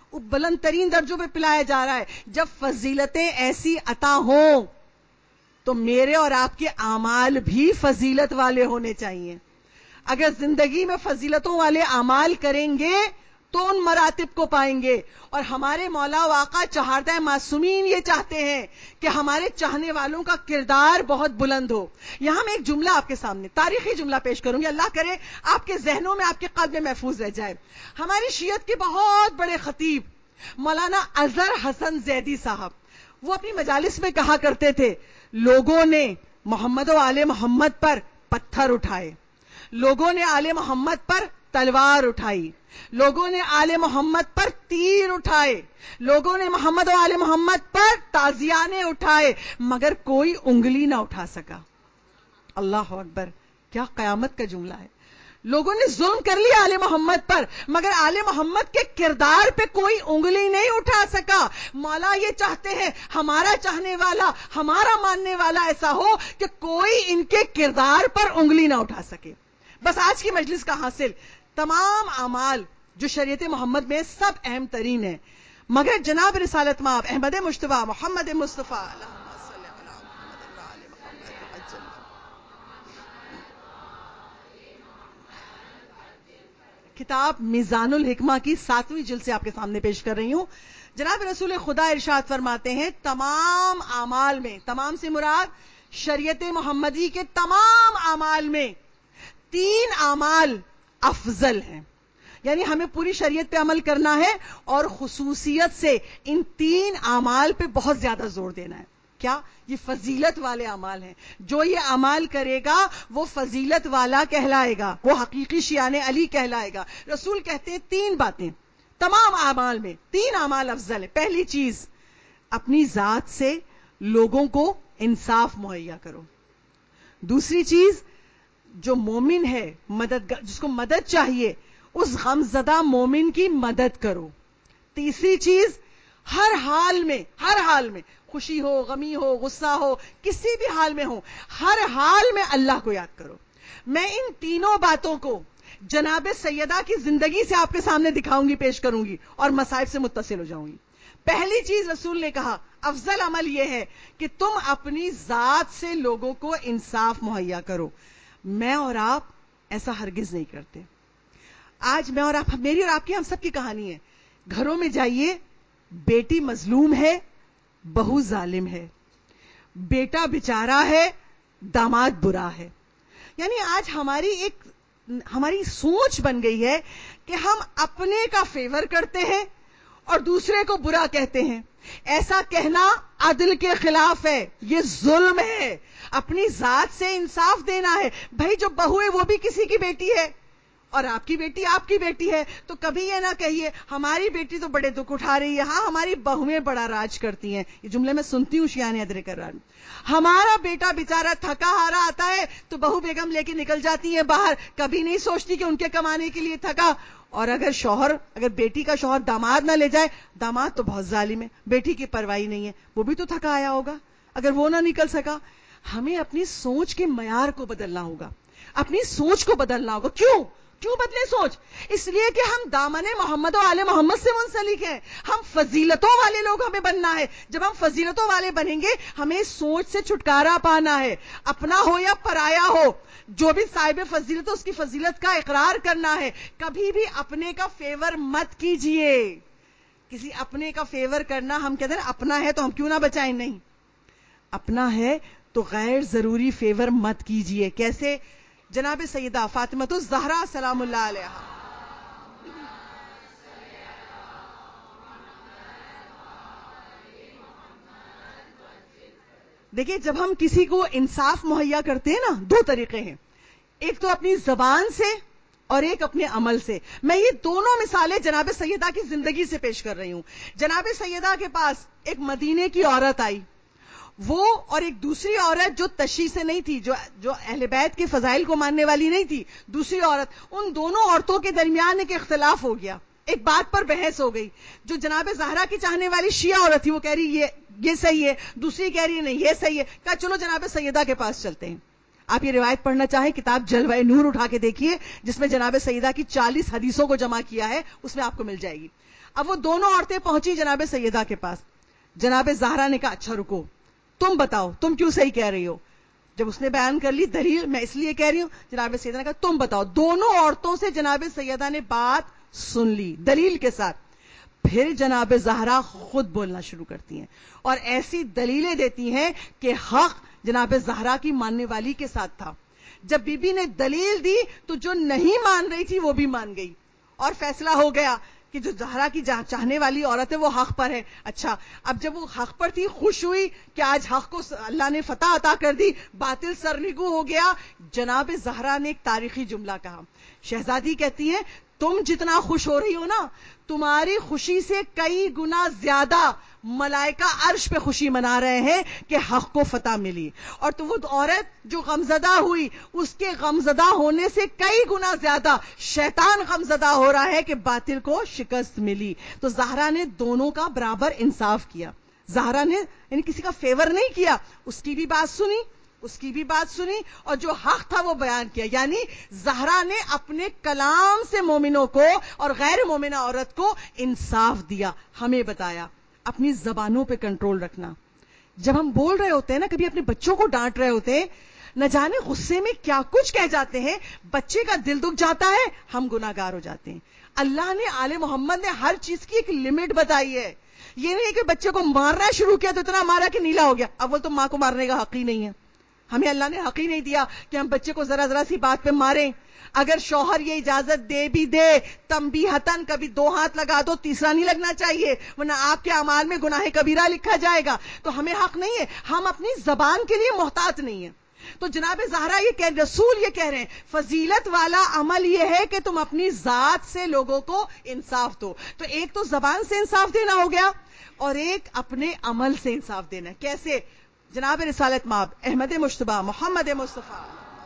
بلند ترین درجوں پہ پلایا جا رہا ہے. جب فضیلتیں ایسی عطا ہوں تو میرے اور آپ کے اعمال بھی فضیلت والے ہونے چاہیے. اگر زندگی میں فضیلتوں والے اعمال کریں گے تو ان مراتب کو پائیں گے. اور ہمارے مولا و آقا چہاردہ معصومین یہ چاہتے ہیں کہ ہمارے چاہنے والوں کا کردار بہت بلند ہو. یہاں میں ایک جملہ آپ کے سامنے تاریخی جملہ پیش کروں گی, اللہ کرے آپ کے ذہنوں میں آپ کے قلب میں محفوظ رہ جائے. ہماری شیعت کے بہت بڑے خطیب مولانا اظہر حسن زیدی صاحب, وہ اپنی مجالس میں کہا کرتے تھے, لوگوں نے محمد و آل محمد پر پتھر اٹھائے, لوگوں نے آل محمد پر تلوار اٹھائی, لوگوں نے آل محمد پر تیر اٹھائے, لوگوں نے محمد و آل محمد پر تازیانے اٹھائے, مگر کوئی انگلی نہ اٹھا سکا. اللہ اکبر, کیا قیامت کا جملہ ہے. لوگوں نے ظلم کر لیا آل محمد پر, مگر آل محمد کے کردار پہ کوئی انگلی نہیں اٹھا سکا. مولا یہ چاہتے ہیں ہمارا چاہنے والا, ہمارا ماننے والا ایسا ہو کہ کوئی ان کے کردار پر انگلی نہ اٹھا سکے. بس آج کی مجلس کا حاصل, تمام اعمال جو شریعت محمد میں سب اہم ترین ہیں, مگر جناب رسالت مآب احمد مجتبیٰ محمد مصطفیٰ کتاب میزان الحکمہ کی 7ویں جلد سے آپ کے سامنے پیش کر رہی ہوں. جناب رسول خدا ارشاد فرماتے ہیں تمام اعمال میں, تمام سے مراد شریعت محمدی کے تمام اعمال میں 3 اعمال افضل ہیں. یعنی ہمیں پوری شریعت پہ عمل کرنا ہے اور خصوصیت سے ان 3 اعمال پہ بہت زیادہ زور دینا ہے. کیا؟ یہ فضیلت والے اعمال ہیں. جو یہ اعمال کرے گا وہ فضیلت والا کہلائے گا, وہ حقیقی شیعان علی کہلائے گا. رسول کہتے ہیں 3 باتیں تمام اعمال میں, 3 اعمال افضل ہیں. پہلی چیز, اپنی ذات سے لوگوں کو انصاف مہیا کرو. دوسری چیز, جو مومن ہے مددگار, جس کو مدد چاہیے, اس غم زدہ مومن کی مدد کرو. تیسری چیز, ہر حال میں خوشی ہو, غمی ہو, غصہ ہو, کسی بھی حال میں ہو, ہر حال میں اللہ کو یاد کرو. میں ان تینوں باتوں کو جناب سیدہ کی زندگی سے آپ کے سامنے دکھاؤں گی, پیش کروں گی اور مصائب سے متصل ہو جاؤں گی. پہلی چیز رسول نے کہا افضل عمل یہ ہے کہ تم اپنی ذات سے لوگوں کو انصاف مہیا کرو. میں اور آپ ایسا ہرگز نہیں کرتے. آج میں اور آپ, میری اور آپ کی, ہم سب کی کہانی ہے. گھروں میں جائیے, بیٹی مظلوم ہے, بہو ظالم ہے, بیٹا بیچارہ ہے, داماد برا ہے. یعنی آج ہماری سوچ بن گئی ہے کہ ہم اپنے کا فیور کرتے ہیں اور دوسرے کو برا کہتے ہیں. ایسا کہنا عدل کے خلاف ہے, یہ ظلم ہے. اپنی ذات سے انصاف دینا ہے. بھائی جو بہو ہے وہ بھی کسی کی بیٹی ہے اور آپ کی بیٹی آپ کی بیٹی ہے, تو کبھی یہ نہ کہیے ہماری بیٹی تو بڑے دکھ اٹھا رہی ہے, ہاں ہماری بہویں بڑا راج کرتی ہیں. یہ جملے میں سنتی ہوں شیعان ادرے کر رہا. ہمارا بیٹا بیچارہ تھکا ہارا آتا ہے تو بہو بیگم لے کے نکل جاتی ہیں باہر, کبھی نہیں سوچتی کہ ان کے کمانے کے لیے تھکا. اور اگر بیٹی کا شوہر داماد نہ لے جائے, داماد تو بہت ظالم ہے, بیٹی کی پرواہی نہیں ہے, وہ بھی تو تھکا آیا ہوگا, اگر وہ نہ نکل سکا. ہمیں اپنی سوچ کے معیار کو بدلنا ہوگا, اپنی سوچ کو بدلنا ہوگا. کیوں بدلے سوچ؟ اس لیے کہ ہم دامن محمد و آل محمد سے منسلک ہیں. ہم فضیلتوں والے لوگ ہمیں بننا ہے. جب ہم فضیلتوں والے بنیں گے ہمیں سوچ سے چھٹکارا پانا ہے. اپنا ہو یا پرایا ہو, جو بھی صاحب فضیلت ہے اس کی فضیلت کا اقرار کرنا ہے. کبھی بھی اپنے کا فیور مت کیجئے. کسی اپنے کا فیور کرنا, ہم کہتے ہیں اپنا ہے تو ہم کیوں نہ بچائیں. نہیں, اپنا ہے تو غیر ضروری فیور مت کیجئے. کیسے؟ جناب سیدہ فاطمہ الزہرا سلام اللہ علیہا, دیکھیں جب ہم کسی کو انصاف مہیا کرتے ہیں نا, 2 طریقے ہیں. ایک تو اپنی زبان سے اور ایک اپنے عمل سے. میں یہ دونوں مثالیں جناب سیدہ کی زندگی سے پیش کر رہی ہوں. جناب سیدہ کے پاس ایک مدینے کی عورت آئی, وہ اور ایک دوسری عورت جو تشیع سے نہیں تھی, جو اہل بیت کے فضائل کو ماننے والی نہیں تھی, دوسری عورت. ان دونوں عورتوں کے درمیان ایک اختلاف ہو گیا, ایک بات پر بحث ہو گئی. جو جناب زہرا کی چاہنے والی شیعہ عورت تھی وہ کہہ رہی یہ صحیح ہے, دوسری کہہ رہی ہے نہیں یہ صحیح ہے. کہا چلو جناب سیدہ کے پاس چلتے ہیں. آپ یہ روایت پڑھنا چاہیں کتاب جلوہ نور اٹھا کے دیکھیے, جس میں جناب سیدہ کی 40 حدیثوں کو جمع کیا ہے, اس میں آپ کو مل جائے گی. اب وہ دونوں عورتیں پہنچی جناب سیدہ کے پاس. جناب زہرا نے کہا اچھا رکو, تم بتاؤ تم کیوں صحیح کہہ رہی ہو. جب اس نے بیان کر لی دلیل, میں اس لیے کہہ رہی ہوں, جناب سیدہ نے کہا تم بتاؤ. دونوں عورتوں سے جناب سیدہ نے بات سن لی دلیل کے ساتھ. پھر جناب زہرا خود بولنا شروع کرتی ہیں اور ایسی دلیلیں دیتی ہیں کہ حق جناب زہرا کی ماننے والی کے ساتھ تھا. جب بی بی نے دلیل دی تو جو نہیں مان رہی تھی وہ بھی مان گئی, اور فیصلہ ہو گیا کہ جو زہرا کی چاہنے والی عورت ہے وہ حق پر ہے. اچھا, اب جب وہ حق پر تھی, خوش ہوئی کہ آج حق کو اللہ نے فتح عطا کر دی, باطل سرنگو ہو گیا. جناب زہرا نے ایک تاریخی جملہ کہا. شہزادی کہتی ہے تم جتنا خوش ہو رہی ہو نا, تمہاری خوشی سے کئی گنا زیادہ ملائکہ عرش پہ خوشی منا رہے ہیں کہ حق کو فتح ملی, اور تو وہ عورت جو غمزدہ ہوئی, اس کے غمزدہ ہونے سے کئی گنا زیادہ شیطان غمزدہ ہو رہا ہے کہ باطل کو شکست ملی. تو زہرا نے دونوں کا برابر انصاف کیا. زہرا نے یعنی کسی کا فیور نہیں کیا, اس کی بھی بات سنی, اس کی بھی بات سنی, اور جو حق تھا وہ بیان کیا. یعنی زہرا نے اپنے کلام سے مومنوں کو اور غیر مومنہ عورت کو انصاف دیا. ہمیں بتایا اپنی زبانوں پہ کنٹرول رکھنا. جب ہم بول رہے ہوتے ہیں نا, کبھی اپنے بچوں کو ڈانٹ رہے ہوتے ہیں, نہ جانے غصے میں کیا کچھ کہہ جاتے ہیں, بچے کا دل دکھ جاتا ہے, ہم گناہگار ہو جاتے ہیں. اللہ نے آل محمد نے ہر چیز کی ایک لمٹ بتائی ہے. یہ نہیں کہ بچے کو مارنا شروع کیا تو اتنا مارا کہ نیلا ہو گیا. اول تو ماں کو مارنے کا حق ہی نہیں ہے, ہمیں اللہ نے حق ہی نہیں دیا کہ ہم بچے کو ذرا ذرا سی بات پہ ماریں. اگر شوہر یہ اجازت دے بھی دے, تنبیہتاً کبھی 2 ہاتھ لگا دو, تیسرا نہیں لگنا چاہیے, ورنہ آپ کے اعمال میں گناہ کبیرہ لکھا جائے گا. تو ہمیں حق نہیں ہے, ہم اپنی زبان کے لیے محتاط نہیں ہیں. تو جناب زہرا یہ کہہ, رسول یہ کہہ رہے ہیں, فضیلت والا عمل یہ ہے کہ تم اپنی ذات سے لوگوں کو انصاف دو. تو ایک تو زبان سے انصاف دینا ہو گیا, اور ایک اپنے عمل سے انصاف دینا. کیسے؟ جناب رسالت مآب احمد مجتبی محمد مصطفیٰ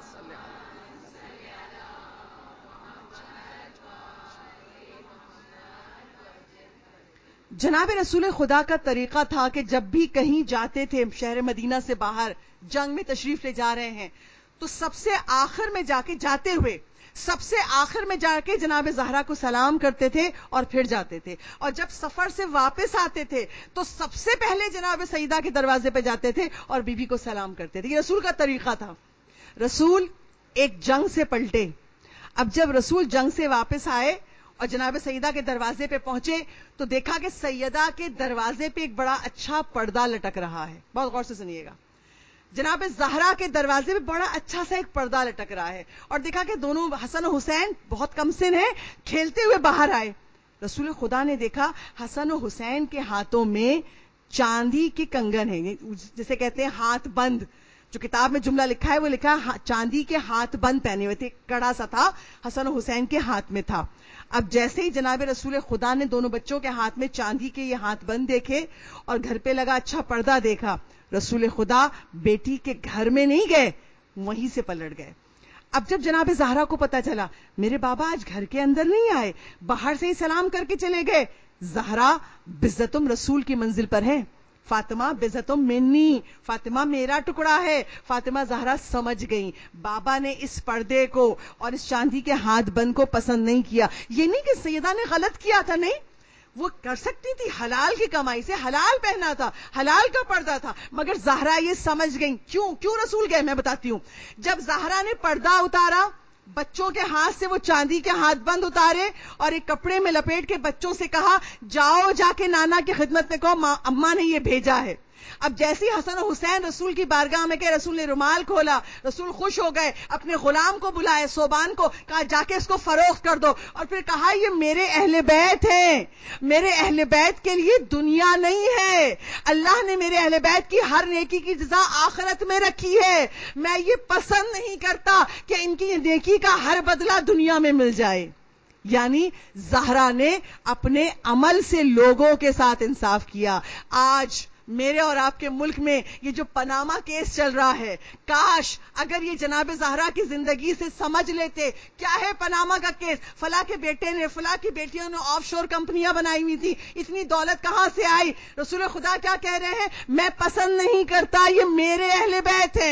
جناب رسول خدا کا طریقہ تھا کہ جب بھی کہیں جاتے تھے, شہر مدینہ سے باہر جنگ میں تشریف لے جا رہے ہیں, تو سب سے آخر میں جا کے, جاتے ہوئے سب سے آخر میں جا کے جناب زہرا کو سلام کرتے تھے اور پھر جاتے تھے. اور جب سفر سے واپس آتے تھے تو سب سے پہلے جناب سیدہ کے دروازے پہ جاتے تھے اور بی بی کو سلام کرتے تھے. یہ رسول کا طریقہ تھا. رسول ایک جنگ سے پلٹے. اب جب رسول جنگ سے واپس آئے اور جناب سیدہ کے دروازے پہ پہنچے تو دیکھا کہ سیدہ کے دروازے پہ ایک بڑا اچھا پردہ لٹک رہا ہے. بہت غور سے سنیے گا. جناب زہرا کے دروازے پہ بڑا اچھا سا ایک پردہ لٹک رہا ہے, اور دیکھا کہ دونوں حسن و حسین بہت کم سن ہیں, کھیلتے ہوئے باہر آئے. رسول خدا نے دیکھا حسن و حسین کے ہاتھوں میں چاندی کے کنگن ہیں, جسے کہتے ہیں ہاتھ بند. جو کتاب میں جملہ لکھا ہے وہ لکھا چاندی کے ہاتھ بند پہنے ہوئے تھے, کڑا سا تھا, حسن و حسین کے ہاتھ میں تھا. اب جیسے ہی جناب رسول خدا نے دونوں بچوں کے ہاتھ میں چاندی کے یہ ہاتھ بند دیکھے اور گھر پہ لگا اچھا پردہ دیکھا, رسول خدا بیٹی کے گھر میں نہیں گئے, وہیں سے پلٹ گئے. اب جب جناب زہرا کو پتا چلا میرے بابا آج گھر کے اندر نہیں آئے, باہر سے ہی سلام کر کے چلے گئے. زہرا بزتم رسول کی منزل پر ہے, فاطمہ بزتم منی, فاطمہ میرا ٹکڑا ہے. فاطمہ زہرا سمجھ گئی بابا نے اس پردے کو اور اس چاندی کے ہاتھ بند کو پسند نہیں کیا. یہ نہیں کہ سیدہ نے غلط کیا تھا, نہیں, وہ کر سکتی تھی, حلال کی کمائی سے حلال پہنا تھا, حلال کا پردہ تھا, مگر زہرا یہ سمجھ گئی. کیوں رسول گئے, میں بتاتی ہوں. جب زہرا نے پردہ اتارا, بچوں کے ہاتھ سے وہ چاندی کے ہاتھ بند اتارے اور ایک کپڑے میں لپیٹ کے بچوں سے کہا جاؤ جا کے نانا کی خدمت میں کہو اماں نے یہ بھیجا ہے. اب جیسی حسن و حسین رسول کی بارگاہ میں کہ رسول نے رومال کھولا, رسول خوش ہو گئے, اپنے غلام کو بلائے, صوبان کو کہا جا کے اس کو فروخت کر دو, اور پھر کہا یہ میرے اہل بیت ہیں, میرے اہل بیت کے لیے دنیا نہیں ہے, اللہ نے میرے اہل بیت کی ہر نیکی کی جزا آخرت میں رکھی ہے, میں یہ پسند نہیں کرتا کہ ان کی نیکی کا ہر بدلہ دنیا میں مل جائے. یعنی زہرا نے اپنے عمل سے لوگوں کے ساتھ انصاف کیا. آج میرے اور آپ کے ملک میں یہ جو پاناما کیس چل رہا ہے, کاش اگر یہ جناب زہرا کی زندگی سے سمجھ لیتے کیا ہے پاناما کا کیس, فلاں کے بیٹے نے, فلاں کی بیٹیوں نے آف شور کمپنیاں بنائی ہوئی تھی, اتنی دولت کہاں سے آئی. رسول خدا کیا کہہ رہے ہیں, میں پسند نہیں کرتا, یہ میرے اہل بیت ہیں,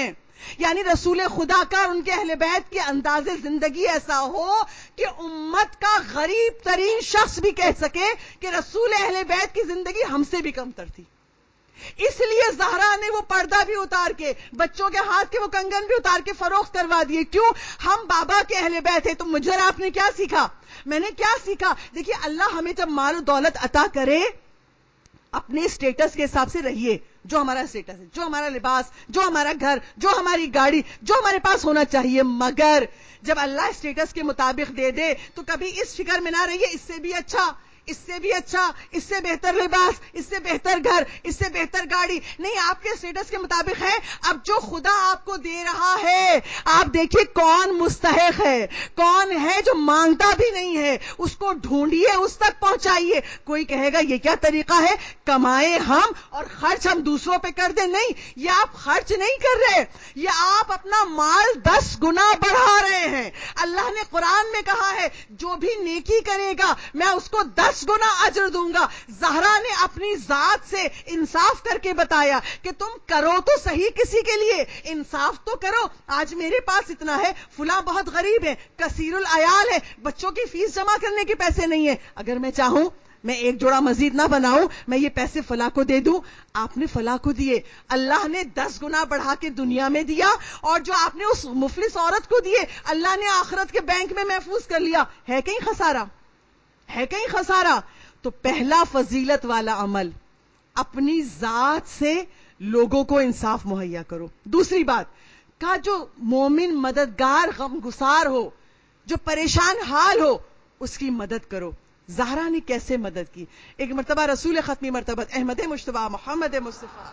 یعنی رسول خدا کا اور ان کے اہل بیت کے انداز زندگی ایسا ہو کہ امت کا غریب ترین شخص بھی کہہ سکے کہ رسول اہل بیت کی زندگی ہم سے بھی کم تر تھی. اس لیے زہرا نے وہ پردہ بھی اتار کے, بچوں کے ہاتھ کے وہ کنگن بھی اتار کے فروخت کروا دیے. کیوں؟ ہم بابا کے اہل بیت ہیں. تو مجھے آپ نے کیا سیکھا؟ میں نے کیا سیکھا؟ دیکھیے, اللہ ہمیں جب مال و دولت عطا کرے, اپنے اسٹیٹس کے حساب سے رہیے. جو ہمارا اسٹیٹس ہے, جو ہمارا لباس, جو ہمارا گھر, جو ہماری گاڑی, جو ہمارے پاس ہونا چاہیے. مگر جب اللہ اسٹیٹس کے مطابق دے دے تو کبھی اس فکر میں نہ رہیے اس سے بھی اچھا, اس سے بھی اچھا, اس سے بہتر لباس, اس سے بہتر گھر, اس سے بہتر گاڑی. نہیں, آپ کے اسٹیٹس کے مطابق ہے. اب جو خدا آپ کو دے رہا ہے, آپ دیکھیے کون مستحق ہے, کون ہے جو مانگتا بھی نہیں ہے, اس کو ڈھونڈیے, اس تک پہنچائیے. کوئی کہے گا یہ کیا طریقہ ہے, کمائے ہم اور خرچ ہم دوسروں پہ کر دیں. نہیں, یہ آپ خرچ نہیں کر رہے, یہ آپ اپنا مال 10 گنا بڑھا رہے ہیں. اللہ نے قرآن میں کہا ہے جو بھی نیکی کرے گا میں اس کو 10 گنا اجر دوں گا. زہرا نے اپنی ذات سے انصاف کر کے بتایا کہ تم کرو تو صحیح, کسی کے لیے انصاف تو کرو. آج میرے پاس اتنا ہے, فلاں بہت غریب ہے, کثیر العیال ہے, بچوں کی فیس جمع کرنے کے پیسے نہیں ہے. اگر میں چاہوں میں ایک جوڑا مزید نہ بناؤں, میں یہ پیسے فلاں کو دے دوں. آپ نے فلاں کو دیے, اللہ نے 10 گنا بڑھا کے دنیا میں دیا, اور جو آپ نے اس مفلس عورت کو دیے اللہ نے آخرت کے بینک میں محفوظ کر لیا. ہے کہیں خسارہ؟ ہے کہیں خسارہ؟ تو پہلا فضیلت والا عمل, اپنی ذات سے لوگوں کو انصاف مہیا کرو. دوسری بات کا, جو مومن مددگار غم گسار ہو, جو پریشان حال ہو, اس کی مدد کرو. زہرا نے کیسے مدد کی؟ ایک مرتبہ رسول ختمی مرتبہ احمد مجتبی محمد مصطفیٰ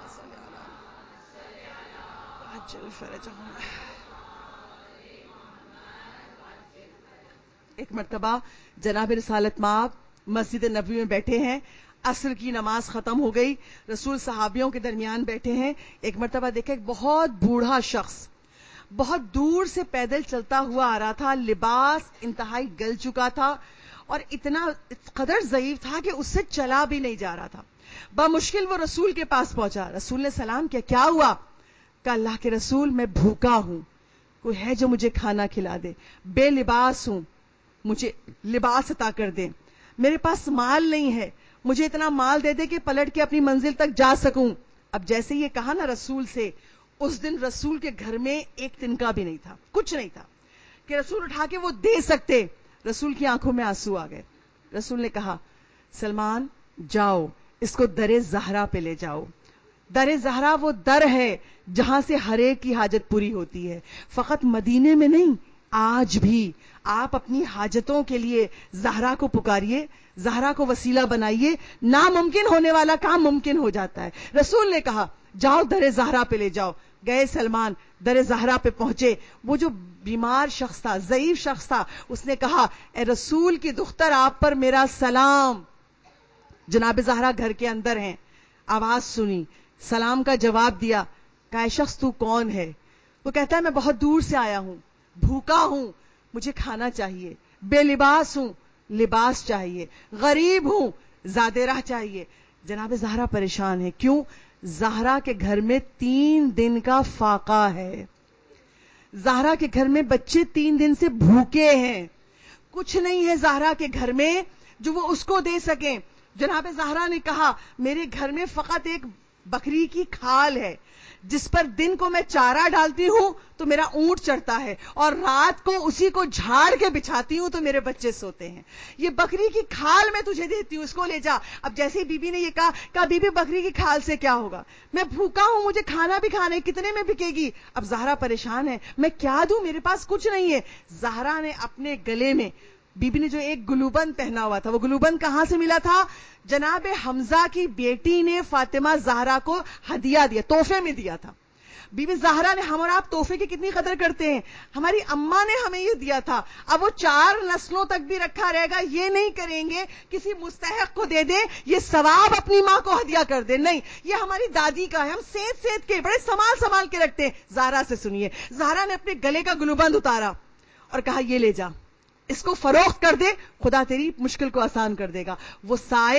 ایک مرتبہ جناب رسالت مآب مسجد نبوی میں بیٹھے ہیں, عصر کی نماز ختم ہو گئی, رسول صحابیوں کے درمیان بیٹھے ہیں. ایک مرتبہ دیکھا ایک بہت بوڑھا شخص بہت دور سے پیدل چلتا ہوا آ رہا تھا, لباس انتہائی گل چکا تھا اور اتنا قدر ضعیف تھا کہ اس سے چلا بھی نہیں جا رہا تھا. بمشکل وہ رسول کے پاس پہنچا. رسول نے سلام کیا, کیا ہوا؟ کہ اللہ کے رسول میں بھوکا ہوں, کوئی ہے جو مجھے کھانا کھلا دے, بے لباس ہوں, مجھے لباس عطا کر دیں, میرے پاس مال نہیں ہے, مجھے اتنا مال دے دے کہ پلٹ کے اپنی منزل تک جا سکوں. اب جیسے یہ کہا نا رسول سے, اس دن رسول کے گھر میں ایک تنکا بھی نہیں تھا, کچھ نہیں تھا کہ رسول اٹھا کے وہ دے سکتے. رسول کی آنکھوں میں آنسو آ گئے. رسول نے کہا, سلمان جاؤ اس کو در زہرا پہ لے جاؤ. در زہرا وہ در ہے جہاں سے ہر ایک کی حاجت پوری ہوتی ہے, فقط مدینے میں نہیں, آج بھی آپ اپنی حاجتوں کے لیے زہرا کو پکاریے, زہرا کو وسیلہ بنائیے, ناممکن ہونے والا کام ممکن ہو جاتا ہے. رسول نے کہا جاؤ در زہرا پہ لے جاؤ. گئے, سلمان در زہرا پہ پہنچے. وہ جو بیمار شخص تھا, ضعیف شخص تھا, اس نے کہا اے رسول کی دختر آپ پر میرا سلام. جناب زہرا گھر کے اندر ہیں, آواز سنی, سلام کا جواب دیا. کہا شخص تو کون ہے؟ وہ کہتا ہے میں بہت دور سے آیا ہوں, بھوکا ہوں, مجھے کھانا چاہیے, بے لباس ہوں, لباس چاہیے, غریب ہوں, زادے راہ چاہیے. جناب زہرا پریشان ہے. کیوں؟ زہرا کے گھر میں 3 دن کا فاقہ ہے. زہرا کے گھر میں بچے 3 دن سے بھوکے ہیں, کچھ نہیں ہے زہرا کے گھر میں جو وہ اس کو دے سکیں. جناب زہرا نے کہا میرے گھر میں فقط ایک بکری کی کھال ہے جس پر دن کو میں چارہ ڈالتی ہوں تو میرا اونٹ چڑھتا ہے, اور رات کو اسی کو جھاڑ کے بچھاتی ہوں تو میرے بچے سوتے ہیں. یہ بکری کی کھال میں تجھے دیتی ہوں, اس کو لے جا. اب جیسے ہی بی بی نے یہ کہا بی بی بکری کی کھال سے کیا ہوگا, میں بھوکا ہوں, مجھے کھانا بھی کھانا ہے, کتنے میں بکے گی؟ اب زہرا پریشان ہے, میں کیا دوں, میرے پاس کچھ نہیں ہے. زہرا نے اپنے گلے میں, بی بی نے جو ایک گلوبند پہنا ہوا تھا, وہ گلوبند کہاں سے ملا تھا؟ جناب حمزہ کی بیٹی نے فاطمہ زہرا کو ہدیہ دیا, تحفے میں دیا تھا. بی بی زہرا نے, ہم اور آپ تحفے کی کتنی قدر کرتے ہیں, ہماری اماں نے ہمیں یہ دیا تھا, اب وہ 4 نسلوں تک بھی رکھا رہے گا, یہ نہیں کریں گے کسی مستحق کو دے دیں, یہ ثواب اپنی ماں کو ہدیہ کر دیں. نہیں, یہ ہماری دادی کا ہے, ہم سینت کے بڑے سنبھال کے رکھتے ہیں. زہرا سے سنیے, زہرا نے اپنے گلے کا گلوبند اتارا اور کہا یہ لے جا, اس کو فروخت کر دے, خدا تیری مشکل کو آسان کر دے گا. وہ سائل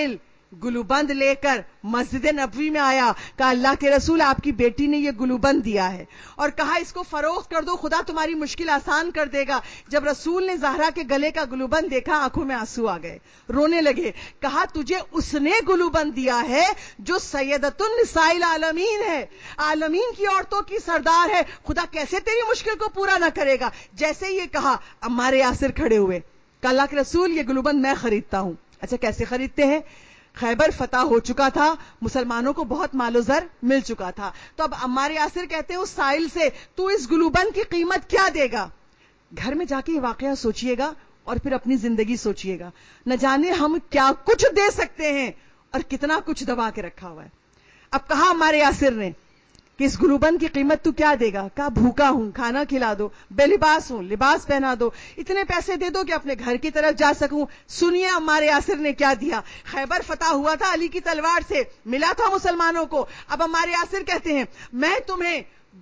گلوبند لے کر مسجد نبوی میں آیا، کہا اللہ کے رسول آپ کی بیٹی نے یہ گلوبند دیا ہے، اور کہا اس کو فروخت کر دو، خدا تمہاری مشکل آسان کر دے گا۔ جب رسول نے زہرا کے گلے کا گلوبند دیکھا، آنکھوں میں آنسو آ گئے، رونے لگے۔ کہا تجھے اس نے گلوبند دیا ہے جو سیدۃ النساء العالمین ہے، عالمین کی عورتوں کی سردار ہے، خدا کیسے تیری مشکل کو پورا نہ کرے گا۔ جیسے یہ کہا، عمار یاسر کھڑے ہوئے، کہ اللہ کے رسول یہ گلوبند میں خریدتا ہوں۔ اچھا کیسے خریدتے ہیں؟ خیبر فتح ہو چکا تھا، مسلمانوں کو بہت مال و زر مل چکا تھا، تو اب عمار یاسر کہتے ہیں اس سائل سے، تو اس گلوبند کی قیمت کیا دے گا؟ گھر میں جا کے یہ واقعہ سوچئے گا اور پھر اپنی زندگی سوچئے گا، نہ جانے ہم کیا کچھ دے سکتے ہیں اور کتنا کچھ دبا کے رکھا ہوا ہے۔ اب کہا عمار یاسر نے کہ اس گلوبند کی قیمت تو کیا دے گا؟ کہا بھوکا ہوں، کھانا کھلا دو، بے لباس ہوں، لباس پہنا دو، اتنے پیسے دے دو کہ اپنے گھر کی طرف جا سکوں۔ سنیے عمار یاسر نے کیا دیا۔ خیبر فتح ہوا تھا علی کی تلوار سے، ملا تھا مسلمانوں کو۔ اب عمار یاسر کہتے ہیں میں تمہیں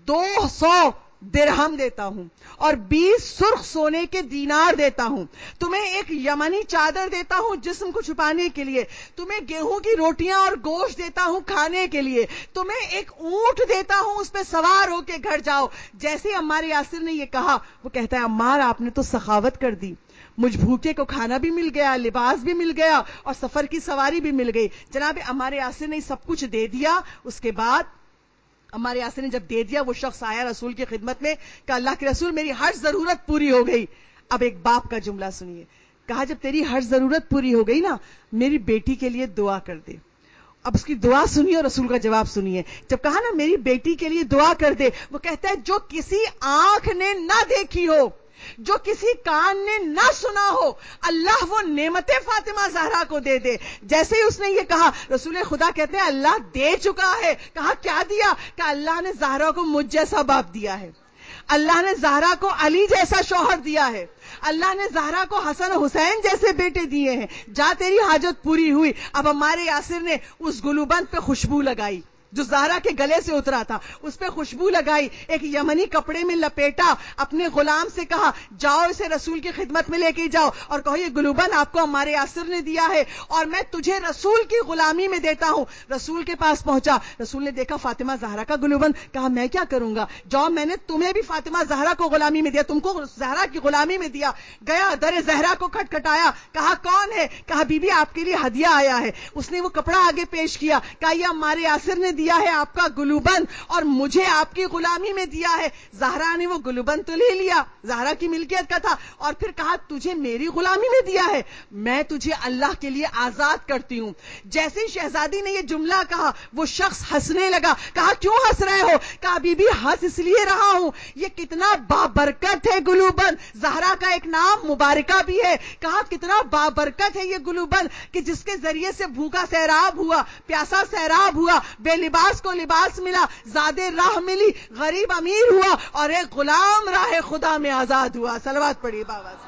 200 درہم دیتا ہوں اور 20 سرخ سونے کے دینار دیتا ہوں، تمہیں ایک یمنی چادر دیتا ہوں جسم کو چھپانے کے لیے، تمہیں گیہوں کی روٹیاں اور گوشت دیتا ہوں کھانے کے لیے، تمہیں ایک اونٹ دیتا ہوں، اس پہ سوار ہو کے گھر جاؤ۔ جیسے ہی عمار یاسر نے یہ کہا، وہ کہتا ہے عمار آپ نے تو سخاوت کر دی، مجھ بھوکے کو کھانا بھی مل گیا، لباس بھی مل گیا اور سفر کی سواری بھی مل گئی۔ جناب عمار یاسر نے سب کچھ دے دیا۔ اس کے بعد عمار یاسر نے جب دے دیا، وہ شخص آیا رسول کی خدمت میں کہ اللہ کے رسول میری ہر ضرورت پوری ہو گئی۔ اب ایک باپ کا جملہ سنیے، کہا جب تیری ہر ضرورت پوری ہو گئی نا، میری بیٹی کے لیے دعا کر دے۔ اب اس کی دعا سنیے اور رسول کا جواب سنیے۔ جب کہا نا میری بیٹی کے لیے دعا کر دے، وہ کہتا ہے جو کسی آنکھ نے نہ دیکھی ہو، جو کسی کان نے نہ سنا ہو، اللہ وہ نعمت فاطمہ زہرا کو دے دے۔ جیسے ہی اس نے یہ کہا، رسول خدا کہتے ہیں اللہ دے چکا ہے۔ کہا کیا دیا؟ کہ اللہ نے زہرا کو مجھ جیسا باپ دیا ہے، اللہ نے زہرا کو علی جیسا شوہر دیا ہے، اللہ نے زہرا کو حسن و حسین جیسے بیٹے دیے ہیں۔ جا تیری حاجت پوری ہوئی۔ اب عمار یاسر نے اس گلوبند پہ خوشبو لگائی جو زہرا کے گلے سے اترا تھا، اس پہ خوشبو لگائی، ایک یمنی کپڑے میں لپیٹا، اپنے غلام سے کہا جاؤ اسے رسول کی خدمت میں لے کے جاؤ اور کہو یہ گلوبند آپ کو عمار یاسر نے دیا ہے اور میں تجھے رسول کی غلامی میں دیتا ہوں۔ رسول کے پاس پہنچا، رسول نے دیکھا فاطمہ زہرا کا گلوبند، کہا میں کیا کروں گا، جاؤ میں نے تمہیں بھی فاطمہ زہرا کو غلامی میں دیا، تم کو زہرا کی غلامی میں دیا۔ گیا در زہرا کو کھٹکھٹایا، کہا کون ہے؟ کہا بی بی آپ کے لیے ہدیہ آیا ہے۔ اس نے وہ کپڑا آگے پیش کیا، کہا یہ عمار یاسر نے دیا ہے آپ کا گلوبند اور مجھے آپ کی غلامی میں دیا ہے۔ زہرا نے وہ گلوبند تو لے لیا، زہرا کی ملکیت کا تھا، اور پھر کہا تجھے میری غلامی میں دیا ہے، میں تجھے اللہ کے لیے آزاد کرتی ہوں۔ جیسے ہی شہزادی نے یہ جملہ کہا، وہ شخص ہنسنے لگا۔ کہا کیوں ہنس رہے ہو؟ کہا بی بی ہنس اس لیے رہا ہوں، یہ کتنا بابرکت ہے گلوبند، زہرا کا ایک نام مبارکہ بھی ہے۔ کہا کتنا بابرکت ہے یہ گلوبند کہ جس کے ذریعے سے بھوکا سیراب ہوا، پیاسا سیراب ہوا، بے لباس کو لباس ملا، زادے راہ ملی، غریب امیر ہوا اور ایک غلام راہ خدا میں آزاد ہوا۔ صلوات پڑھیے بابا سے۔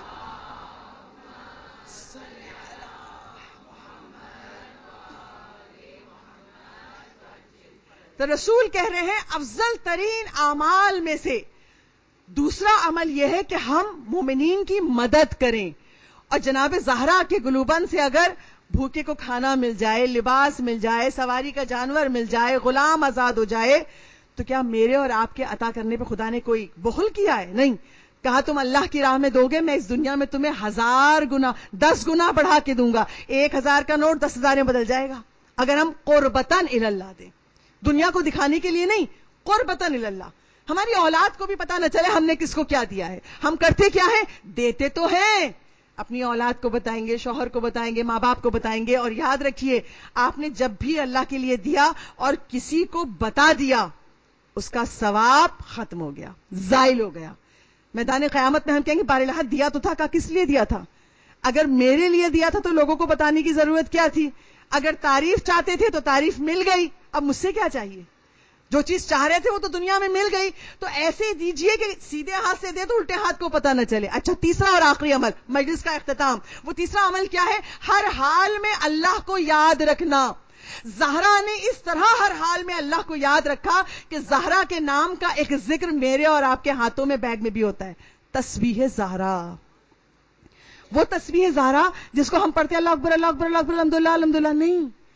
تو رسول کہہ رہے ہیں افضل ترین اعمال میں سے دوسرا عمل یہ ہے کہ ہم مومنین کی مدد کریں، اور جناب زہرا کے گلوبند سے اگر بھوکے کو کھانا مل جائے، لباس مل جائے، سواری کا جانور مل جائے، غلام آزاد ہو جائے، تو کیا میرے اور آپ کے عطا کرنے پہ خدا نے کوئی بخل کیا ہے؟ نہیں۔ کہا تم اللہ کی راہ میں دو گے، میں اس دنیا میں تمہیں 1000 گنا 10 گنا بڑھا کے دوں گا۔ 1000 کا نوٹ 10,000 میں بدل جائے گا اگر ہم قربتاً اللہ دیں، دنیا کو دکھانے کے لیے نہیں، قربتاً اللہ۔ ہماری اولاد کو بھی پتا نہ چلے ہم نے کس کو کیا دیا ہے، ہم کرتے کیا ہیں؟ دیتے تو ہیں، اپنی اولاد کو بتائیں گے، شوہر کو بتائیں گے، ماں باپ کو بتائیں گے، اور یاد رکھیے آپ نے جب بھی اللہ کے لیے دیا اور کسی کو بتا دیا، اس کا ثواب ختم ہو گیا، زائل ہو گیا۔ میدان قیامت میں ہم کہیں گے بارالہ دیا تو تھا، کا کس لیے دیا تھا؟ اگر میرے لیے دیا تھا تو لوگوں کو بتانے کی ضرورت کیا تھی؟ اگر تعریف چاہتے تھے تو تعریف مل گئی، اب مجھ سے کیا چاہیے؟ جو چیز چاہ رہے تھے وہ تو دنیا میں مل گئی، تو ایسے دیجئے کہ سیدھے ہاتھ سے دے تو الٹے ہاتھ کو پتہ نہ چلے۔ اچھا تیسرا اور آخری عمل، مجلس کا اختتام، وہ تیسرا عمل کیا ہے؟ ہر حال میں اللہ کو یاد رکھنا۔ زہرا نے اس طرح ہر حال میں اللہ کو یاد رکھا کہ زہرا کے نام کا ایک ذکر میرے اور آپ کے ہاتھوں میں بیگ میں بھی ہوتا ہے، تسبیح زہرا۔ وہ تسبیح زہرا جس کو ہم پڑھتے ہیں اللہ اکبر اللہ اکبر اللہ اکبر الحمدللہ الحمدللہ، نہیں،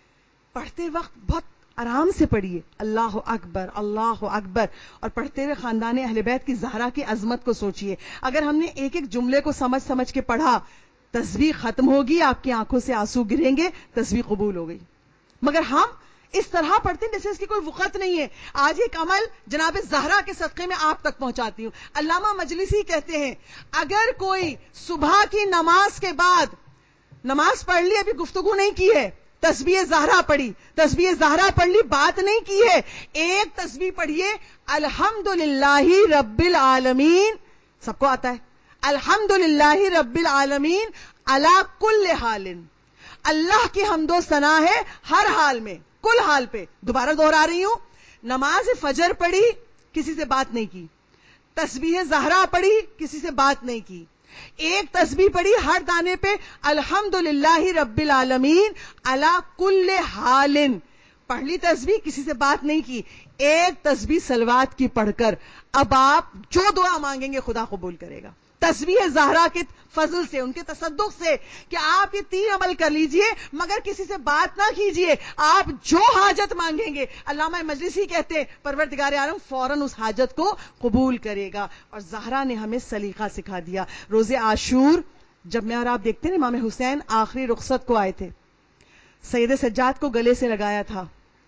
پڑھتے وقت بہت آرام سے پڑھیے، اللہ اکبر اللہ اکبر، اور پڑھتے ہوئے خاندان اہل بیت کی زہرا کی عظمت کو سوچیے. اگر ہم نے ایک ایک جملے کو سمجھ سمجھ کے پڑھا، تسبیح ختم ہوگی، آپ کی آنکھوں سے آنسو گریں گے، تسبیح قبول ہو گئی. مگر ہم اس طرح پڑھتے ہیں جیسے اس کی کوئی وقت نہیں ہے. آج ایک عمل جناب زہرا کے صدقے میں آپ تک پہنچاتی ہوں. علامہ مجلسی کہتے ہیں اگر کوئی صبح کی نماز کے بعد نماز پڑھ لی، ابھی گفتگو نہیں کی ہے، تسبیح زہرا پڑھی، تسبیح زہرا پڑھ لی، بات نہیں کی ہے، ایک تسبیح پڑھیے الحمدللہ رب العالمین، سب کو آتا ہے الحمدللہ رب العالمین علی کل حال، اللہ کی حمد و ثنا ہے ہر حال میں، کل حال پہ. دوبارہ دوہرا رہی ہوں، نماز فجر پڑھی، کسی سے بات نہیں کی، تسبیح زہرا پڑھی، کسی سے بات نہیں کی، ایک تسبیح پڑھی ہر دانے پہ الحمدللہ رب العالمین علی کل حال، پڑھ لی تسبیح، کسی سے بات نہیں کی، ایک تسبیح صلوات کی پڑھ کر اب آپ جو دعا مانگیں گے خدا قبول کرے گا. تسبیح زہرا کے فضل سے، ان کے تصدق سے کہ آپ یہ 3 عمل کر لیجئے مگر کسی سے بات نہ کیجئے، آپ جو حاجت مانگیں گے علامہ مجلسی کہتے ہیں پروردگار عالم فوراً اس حاجت کو قبول کرے گا. اور زہرا نے ہمیں سلیقہ سکھا دیا. روز عاشور جب میں اور آپ دیکھتے ہیں امام حسین آخری رخصت کو آئے تھے، سید سجاد کو گلے سے لگایا تھا،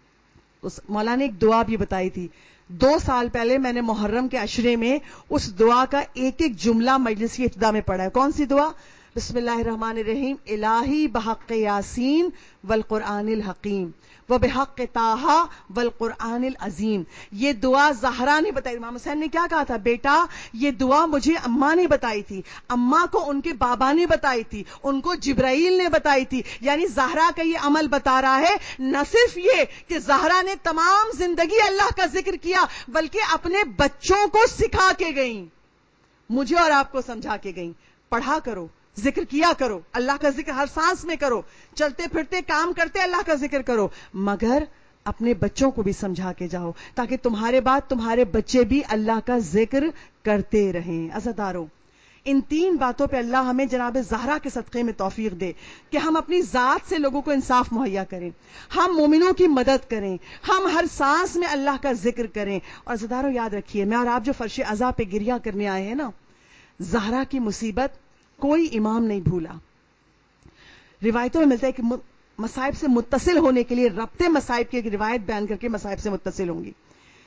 اس مولا نے ایک دعا بھی بتائی تھی. 2 سال پہلے میں نے محرم کے عشرے میں اس دعا کا ایک ایک جملہ مجلس کی ابتدا میں پڑھا ہے. کون سی دعا؟ بسم اللہ الرحمن الرحیم، الہی بحق یاسین والقرآن الحکیم و بحق طٰہٰ والقرآن العظیم. یہ دعا زہرا نے بتائی. امام حسین نے کیا کہا تھا؟ بیٹا یہ دعا مجھے اماں نے بتائی تھی، اماں کو ان کے بابا نے بتائی تھی، ان کو جبرائیل نے بتائی تھی. یعنی زہرا کا یہ عمل بتا رہا ہے نہ صرف یہ کہ زہرا نے تمام زندگی اللہ کا ذکر کیا بلکہ اپنے بچوں کو سکھا کے گئیں، مجھے اور آپ کو سمجھا کے گئیں. پڑھا کرو، ذکر کیا کرو، اللہ کا ذکر ہر سانس میں کرو، چلتے پھرتے کام کرتے اللہ کا ذکر کرو، مگر اپنے بچوں کو بھی سمجھا کے جاؤ تاکہ تمہارے بعد تمہارے بچے بھی اللہ کا ذکر کرتے رہیں. عزیزارو، ان 3 باتوں پہ اللہ ہمیں جناب زہرا کے صدقے میں توفیق دے کہ ہم اپنی ذات سے لوگوں کو انصاف مہیا کریں، ہم مومنوں کی مدد کریں، ہم ہر سانس میں اللہ کا ذکر کریں. اور عزیزارو یاد رکھیے، میں اور آپ جو فرش عزا پہ گریہ کرنے آئے ہیں نا، زہرا کی مصیبت کوئی امام نہیں بھولا. روایتوں میں ملتا ہے کہ مصائب سے متصل ہونے کے لیے ربط مصائب کی ایک روایت بیان کر کے مصائب سے متصل ہوں گی.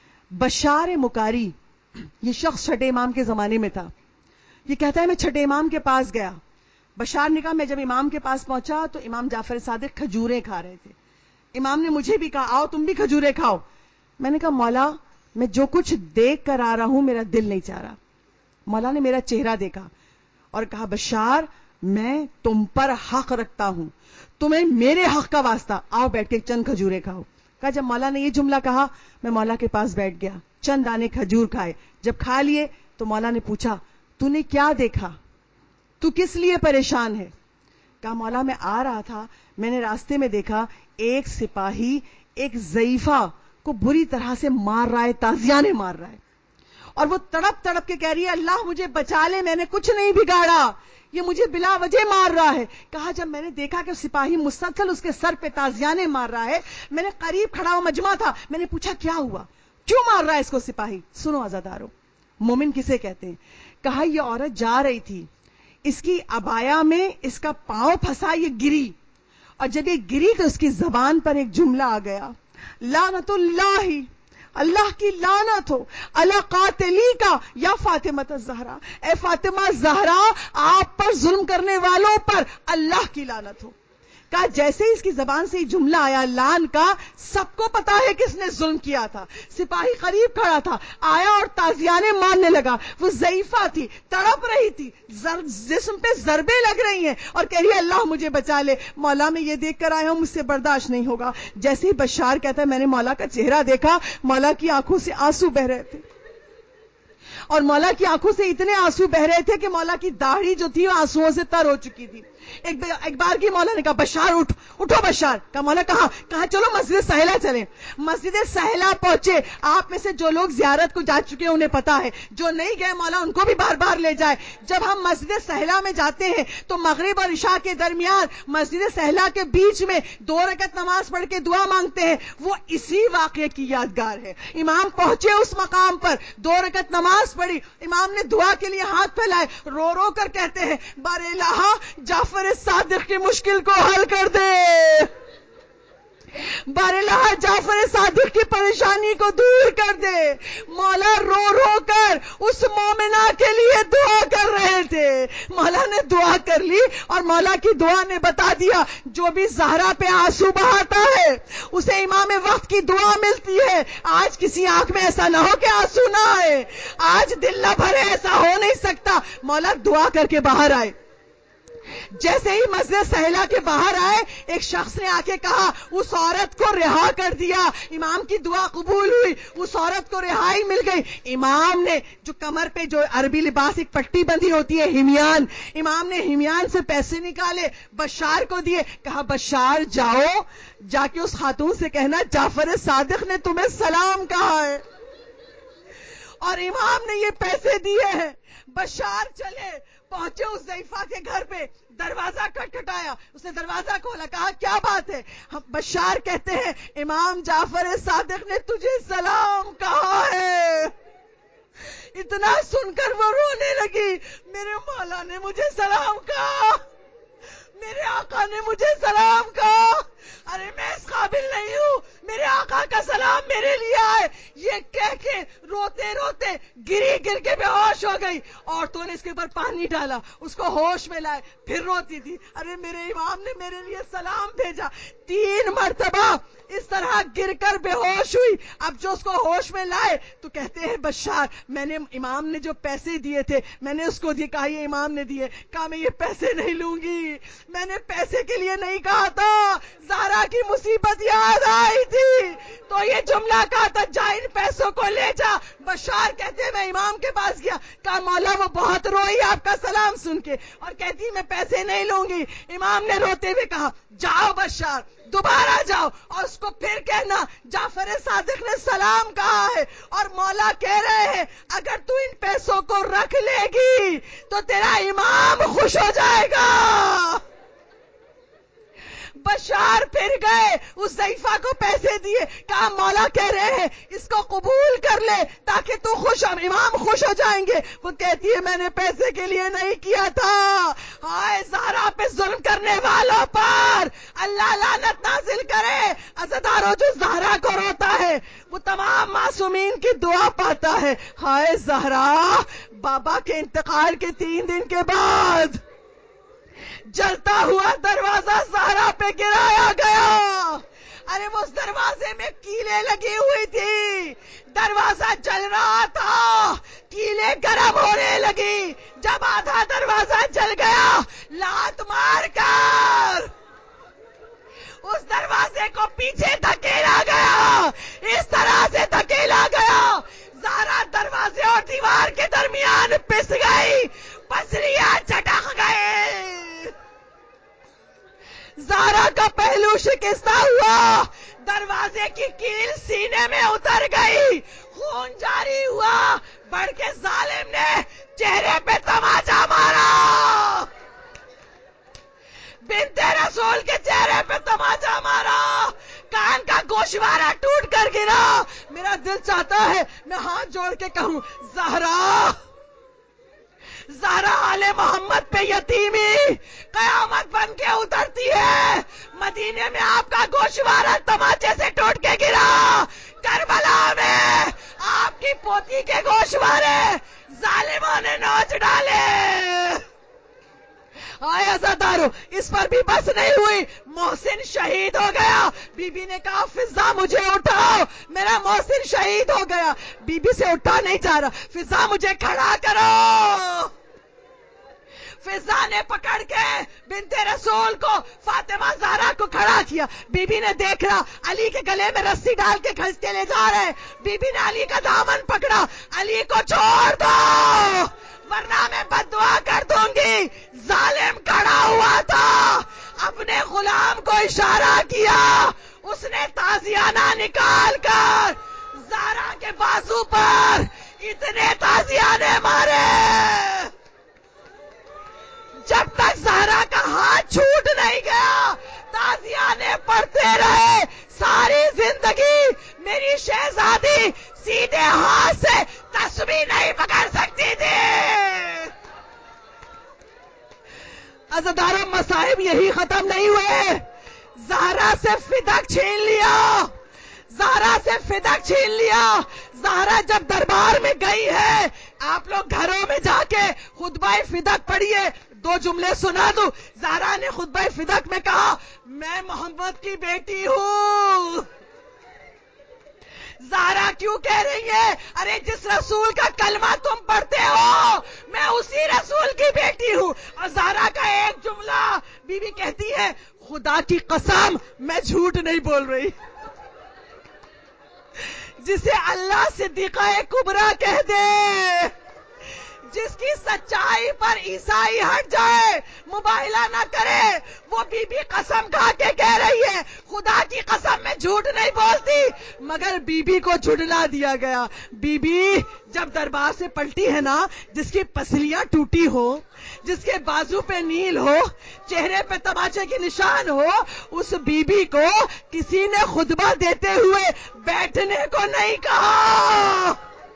بشار مکاری، یہ شخص چھٹے امام کے زمانے میں تھا. یہ کہتا ہے میں چھٹے امام کے پاس گیا. بشار نے کہا میں جب امام کے پاس پہنچا تو امام جعفر صادق کھجوریں کھا رہے تھے. امام نے مجھے بھی کہا آؤ تم بھی کھجوریں کھاؤ. میں نے کہا مولا میں جو کچھ دیکھ کر آ رہا ہوں میرا دل نہیں چاہ رہا. مولا نے میرا چہرہ دیکھا اور کہا بشار میں تم پر حق رکھتا ہوں، تمہیں میرے حق کا واسطہ، آؤ بیٹھ کے چند کھجوریں کھاؤ. کہا جب مولا نے یہ جملہ کہا میں مولا کے پاس بیٹھ گیا، چند دانے کھجور کھائے. جب کھا لیے تو مولا نے پوچھا تو نے کیا دیکھا، تو کس لیے پریشان ہے؟ کہا مولا میں آ رہا تھا، میں نے راستے میں دیکھا ایک سپاہی ایک ضعیفہ کو بری طرح سے مار رہا ہے، تازیانے مار رہا ہے، اور وہ تڑپ تڑپ کے کہہ رہی ہے اللہ مجھے بچا لے، میں نے کچھ نہیں بگاڑا، یہ مجھے بلا وجہ مار رہا ہے. کہا جب میں نے دیکھا کہ سپاہی مسلسل اس کے سر پہ تازیانے مار رہا ہے، میں نے قریب کھڑا ہوا مجمع تھا، میں نے پوچھا کیا ہوا، کیوں مار رہا ہے اس کو سپاہی؟ سنو عزادارو، مومن کسے کہتے ہیں؟ کہا یہ عورت جا رہی تھی، اس کی عبایا میں اس کا پاؤں پھنسا، یہ گری، اور جب یہ گری تو اس کی زبان پر ایک جملہ آ گیا، لعنت اللہ، اللہ کی لعنت ہو علی قاتلی کا یا فاطمہ الزہرا، اے فاطمہ زہرا آپ پر ظلم کرنے والوں پر اللہ کی لعنت ہو. کہا جیسے اس کی زبان سے یہ جملہ آیا لعن کا، سب کو پتا ہے کس نے ظلم کیا تھا. سپاہی قریب کھڑا تھا، آیا اور تازیانے مارنے لگا. وہ ضعیفہ تھی، تڑپ رہی تھی، جسم پہ ضربیں لگ رہی ہیں اور کہہ رہی ہے اللہ مجھے بچا لے، مولا میں یہ دیکھ کر آیا ہوں مجھ سے برداشت نہیں ہوگا. جیسے ہی بشار کہتا ہے میں نے مولا کا چہرہ دیکھا، مولا کی آنکھوں سے آنسو بہ رہے تھے، اور مولا کی آنکھوں سے اتنے آنسو بہ رہے تھے کہ مولا کی داڑھی جو تھی وہ آنسوؤں سے تر ہو چکی تھی. ایک بار کی مولا نے کہا بشار اٹھو بشار. کہا مولا کہاں چلو مسجد سہیلا چلیں. مسجد سہیلا پہنچے. آپ میں سے جو لوگ زیارت کو جا چکے ہیں انہیں پتا ہے, جو نہیں گئے مولا ان کو بھی بار بار لے جائے. جب ہم مسجد سہیلا میں جاتے ہیں تو مغرب اور عشاء کے درمیان مسجد سہیلا کے بیچ میں 2 رکعت نماز پڑھ کے دعا مانگتے ہیں. وہ اسی واقعے کی یادگار ہے. امام پہنچے اس مقام پر, 2 رکعت نماز پڑھی, امام نے دعا کے لیے ہاتھ پھیلائے, رو رو کر کہتے ہیں بار الہ جعفر صادق کی مشکل کو حل کر دے, بار الہ جعفر صادق کی پریشانی کو دور کر دے. مولا رو رو کر اس مومنہ کے لیے دعا کر رہے تھے. مولا نے دعا کر لی اور مولا کی دعا نے بتا دیا جو بھی زہرا پہ آنسو بہاتا ہے اسے امام وقت کی دعا ملتی ہے. آج کسی آنکھ میں ایسا نہ ہو کہ آنسو نہ آئے, آج دل نہ بھرے, ایسا ہو نہیں سکتا. مولا دعا کر کے باہر آئے. جیسے ہی مسجد سہیلا کے باہر آئے ایک شخص نے آ کے کہا اس عورت کو رہا کر دیا. امام کی دعا قبول ہوئی, اس عورت کو رہائی مل گئی. امام نے جو کمر پہ جو عربی لباس ایک پٹی بندھی ہوتی ہے ہمیان, امام نے ہمیان سے پیسے نکالے بشار کو دیے. کہا بشار جاؤ جا کے اس خاتون سے کہنا جعفر صادق نے تمہیں سلام کہا ہے. اور امام نے یہ پیسے دیے ہیں. بشار چلے, پہنچے اس ضعیفہ کے گھر پہ, دروازہ کھٹکھٹایا, اس نے دروازہ کھولا, کہا کیا بات ہے؟ بشار کہتے ہیں امام جعفر صادق نے تجھے سلام کہا ہے. اتنا سن کر وہ رونے لگی, میرے مولا نے مجھے سلام کہا, میرے آقا نے مجھے سلام کہا. ارے میں اس قابل نہیں ہوں, میرے آقا کا سلام میرے لیے آئے. یہ کہہ کے روتے روتے گر کے بے ہوش ہو گئی. عورتوں نے اس کے اوپر پانی ڈالا, اس کو ہوش میں لائے, پھر روتی تھی ارے میرے امام نے میرے لیے سلام بھیجا. 3 مرتبہ اس طرح گر کر بے ہوش ہوئی. اب جو اس کو ہوش میں لائے تو کہتے ہیں بشار میں نے امام نے جو پیسے دیے تھے میں نے اس کو دیے. کہا یہ امام نے دیے. کہا میں یہ پیسے نہیں لوں گی, میں نے پیسے کے لیے نہیں کہا تھا, زہرا کی مصیبت یاد آئی تھی تو یہ جملہ کہا تھا جا ان پیسوں کو لے جا. بشار کہتے ہیں میں امام کے پاس گیا, کہا مولا وہ بہت روئی آپ کا سلام سن کے اور کہتی میں پیسے نہیں لوں گی. امام نے روتے ہوئے کہا جاؤ بشار دوبارہ جاؤ اور اس کو پھر کہنا جعفر صادق نے سلام کہا ہے. اور مولا کہہ رہے ہیں اگر تو ان پیسوں کو رکھ لے گی تو تیرا امام خوش ہو جائے گا. بشار پھر گئے, اس ضعیفہ کو پیسے دیے, کہا مولا کہہ رہے ہیں اس کو قبول کر لے تاکہ تو خوش, امام خوش ہو جائیں گے. وہ کہتی ہے میں نے پیسے کے لیے نہیں کیا تھا. ہائے زہرا پہ ظلم کرنے والوں پر اللہ لعنت نازل کرے. عزادارو جو زہرا کو روتا ہے وہ تمام معصومین کی دعا پاتا ہے. ہائے زہرا بابا کے انتقال کے 3 دن کے بعد جلتا ہوا دروازہ زہرا پہ گرایا گیا. ارے وہ اس دروازے میں کیلیں لگی ہوئی تھی, دروازہ جل رہا تھا, کیلیں گرم ہونے لگی. جب آدھا دروازہ جل گیا لات مار کر اس دروازے کو پیچھے دھکیلا گیا, اس طرح سے دھکیلا گیا زہرا دروازے اور دیوار کے درمیان پس گئی, پسلیاں چٹک گئے. زہرا کا پہلو شکستہ ہوا, دروازے کی کیل سینے میں اتر گئی, خون جاری ہوا. بڑھ کے ظالم نے چہرے پہ تماچا مارا, بنت رسول کے چہرے پہ تماچا مارا, کان کا گوشوارہ ٹوٹ کر گرا. میرا دل چاہتا ہے میں ہاتھ جوڑ کے کہوں زہرا آل محمد پہ یتیمی قیامت بن کے اترتی ہے. مدینے میں آپ کا گوشوارہ تماچے سے ٹوٹ کے گرا, کربلا میں آپ کی پوتی کے گوشوارے ظالموں نے نوچ ڈالے. آئے عزادارو اس پر بھی بس نہیں ہوئی, محسن شہید ہو گیا. بی بی نے کہا فضا مجھے اٹھاؤ, میرا محسن شہید ہو گیا. بی بی سے اٹھا نہیں جا رہا, فضا مجھے کھڑا کرو. فضا نے پکڑ کے بنت رسول کو فاطمہ زہرا کو کھڑا کیا. بی بی نے دیکھا علی کے گلے میں رسی ڈال کے کھینچتے لے جا رہے. بی بی نے علی کا دامن پکڑا, علی کو چھوڑ دو ورنہ میں بد دعا کر دوں گی. ظالم کھڑا ہوا تھا, اشارہ کیا، اس نے تازیانہ نکال کر زہرا کے بازو پر اتنے تازیانے مارے جب تک زہرا کا ہاتھ چھوٹ نہیں گیا، تازیانے پڑتے رہے ساری زندگی۔ میری شہزادی سیدھے ہاتھ سے تسبیح نہیں پکڑ سکتی تھی۔ عزاداروں، مصائب یہی ختم نہیں ہوئے، زہرا سے فدق چھین لیا، زہرا سے فدق چھین لیا۔ زہرا جب دربار میں گئی ہے، آپ لوگ گھروں میں جا کے خطبہ فدق پڑھیے، 2 جملے سنا دوں۔ زہرا نے خطبہ فدق میں کہا، میں محمد کی بیٹی ہوں۔ زہرا کیوں کہہ رہی ہے؟ ارے جس رسول کا کلمہ تم پڑھتے ہو، میں اسی رسول کی بیٹی ہوں۔ اور زہرا کا ایک جملہ، بی بی کہتی ہے، خدا کی قسم میں جھوٹ نہیں بول رہی۔ جسے اللہ صدیقہ کبریٰ کہہ دے، جس کی سچائی پر عیسائی ہٹ جائے، مباہلہ نہ کرے، وہ بی بی قسم کھا کے کہہ رہی ہے، خدا کی قسم میں جھوٹ نہیں بولتی۔ مگر بی بی کو جھٹلا دیا گیا۔ بی بی جب دربار سے پلٹی ہے نا، جس کی پسلیاں ٹوٹی ہو، جس کے بازو پہ نیل ہو، چہرے پہ تماچے کے نشان ہو، اس بی بی کو کسی نے خطبہ دیتے ہوئے بیٹھنے کو نہیں کہا۔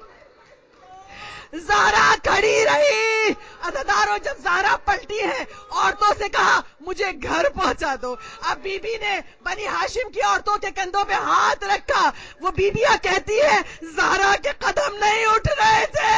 زہرا کھڑی رہی۔ عزاداروں، جب زہرا پلٹی ہے، عورتوں سے کہا مجھے گھر پہنچا دو۔ اب بی بی نے بنی ہاشم کی عورتوں کے کندھوں پہ ہاتھ رکھا۔ وہ بیبیاں کہتی ہیں، زہرا کے قدم نہیں اٹھ رہے تھے،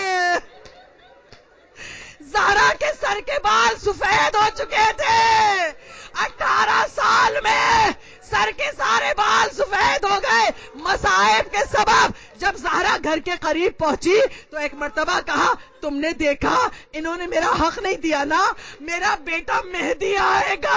زہرا کے سر کے بال سفید ہو چکے تھے۔ 18 سال میں سر کے سارے بال سفید ہو گئے مصائب کے سبب۔ جب زہرا گھر کے قریب پہنچی تو ایک مرتبہ کہا، تم نے دیکھا انہوں نے میرا حق نہیں دیا نا، میرا بیٹا مہدی آئے گا،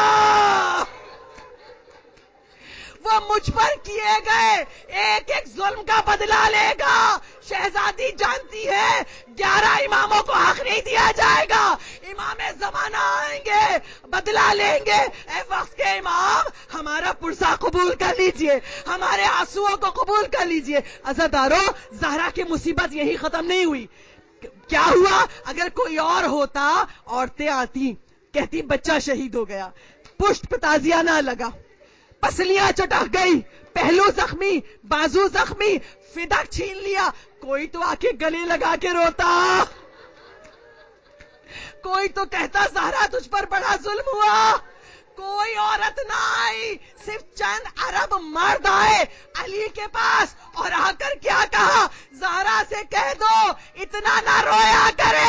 وہ مجھ پر کیے گئے ایک ایک ظلم کا بدلہ لے گا۔ شہزادی جانتی ہے 11 اماموں کو حق نہیں دیا جائے گا، امام زمانہ آئیں گے، بدلہ لیں گے۔ اے وقت کے امام، ہمارا پرسہ قبول کر لیجئے، ہمارے آنسوؤں کو قبول کر لیجئے۔ عزاداروں، زہرا کی مصیبت یہی ختم نہیں ہوئی۔ کیا ہوا؟ اگر کوئی اور ہوتا، عورتیں آتی کہتی بچہ شہید ہو گیا، پشت پہ تازیانہ لگا، پسلیاں چٹک گئی، پہلو زخمی، بازو زخمی، فدق چھین لیا، کوئی تو آ کے گلے لگا کے روتا، کوئی تو کہتا زہرا تجھ پر بڑا ظلم ہوا۔ کوئی عورت نہ آئی، صرف چند عرب مرد آئے علی کے پاس، اور آ کر کیا کہا، زہرا سے کہہ دو اتنا نہ رویا کرے،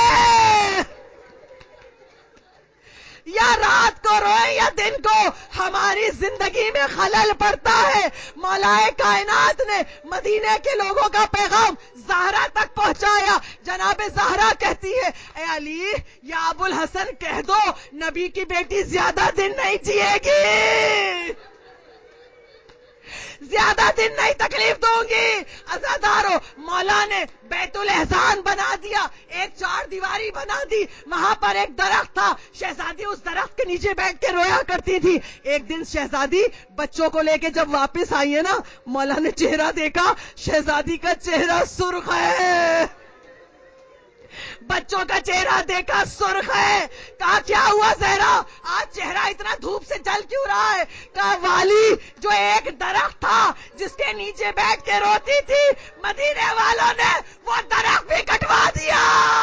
یا رات کو روئے یا دن کو، ہماری زندگی میں خلل پڑتا ہے۔ مولا کائنات نے مدینے کے لوگوں کا پیغام زہرا تک پہنچایا۔ جناب زہرا کہتی ہے، اے علی یا ابو الحسن کہہ دو نبی کی بیٹی زیادہ دن نہیں جیے گی، زیادہ دن نہیں تکلیف دوں گی۔ عزادارو، مولا نے بیت الاحسان بنا دیا، ایک 4 دیواری بنا دی، وہاں پر ایک درخت تھا، شہزادی اس درخت کے نیچے بیٹھ کے رویا کرتی تھی۔ ایک دن شہزادی بچوں کو لے کے جب واپس آئی ہے نا، مولا نے چہرہ دیکھا، شہزادی کا چہرہ سرخ ہے، بچوں کا چہرہ دیکھا سرخ ہے۔ کہا کیا ہوا زہرا، آج چہرہ اتنا دھوپ سے جل کیوں رہا ہے؟ کہا والی، جو ایک درخت تھا جس کے نیچے بیٹھ کے روتی تھی، مدینے والوں نے وہ درخت بھی کٹوا دیا۔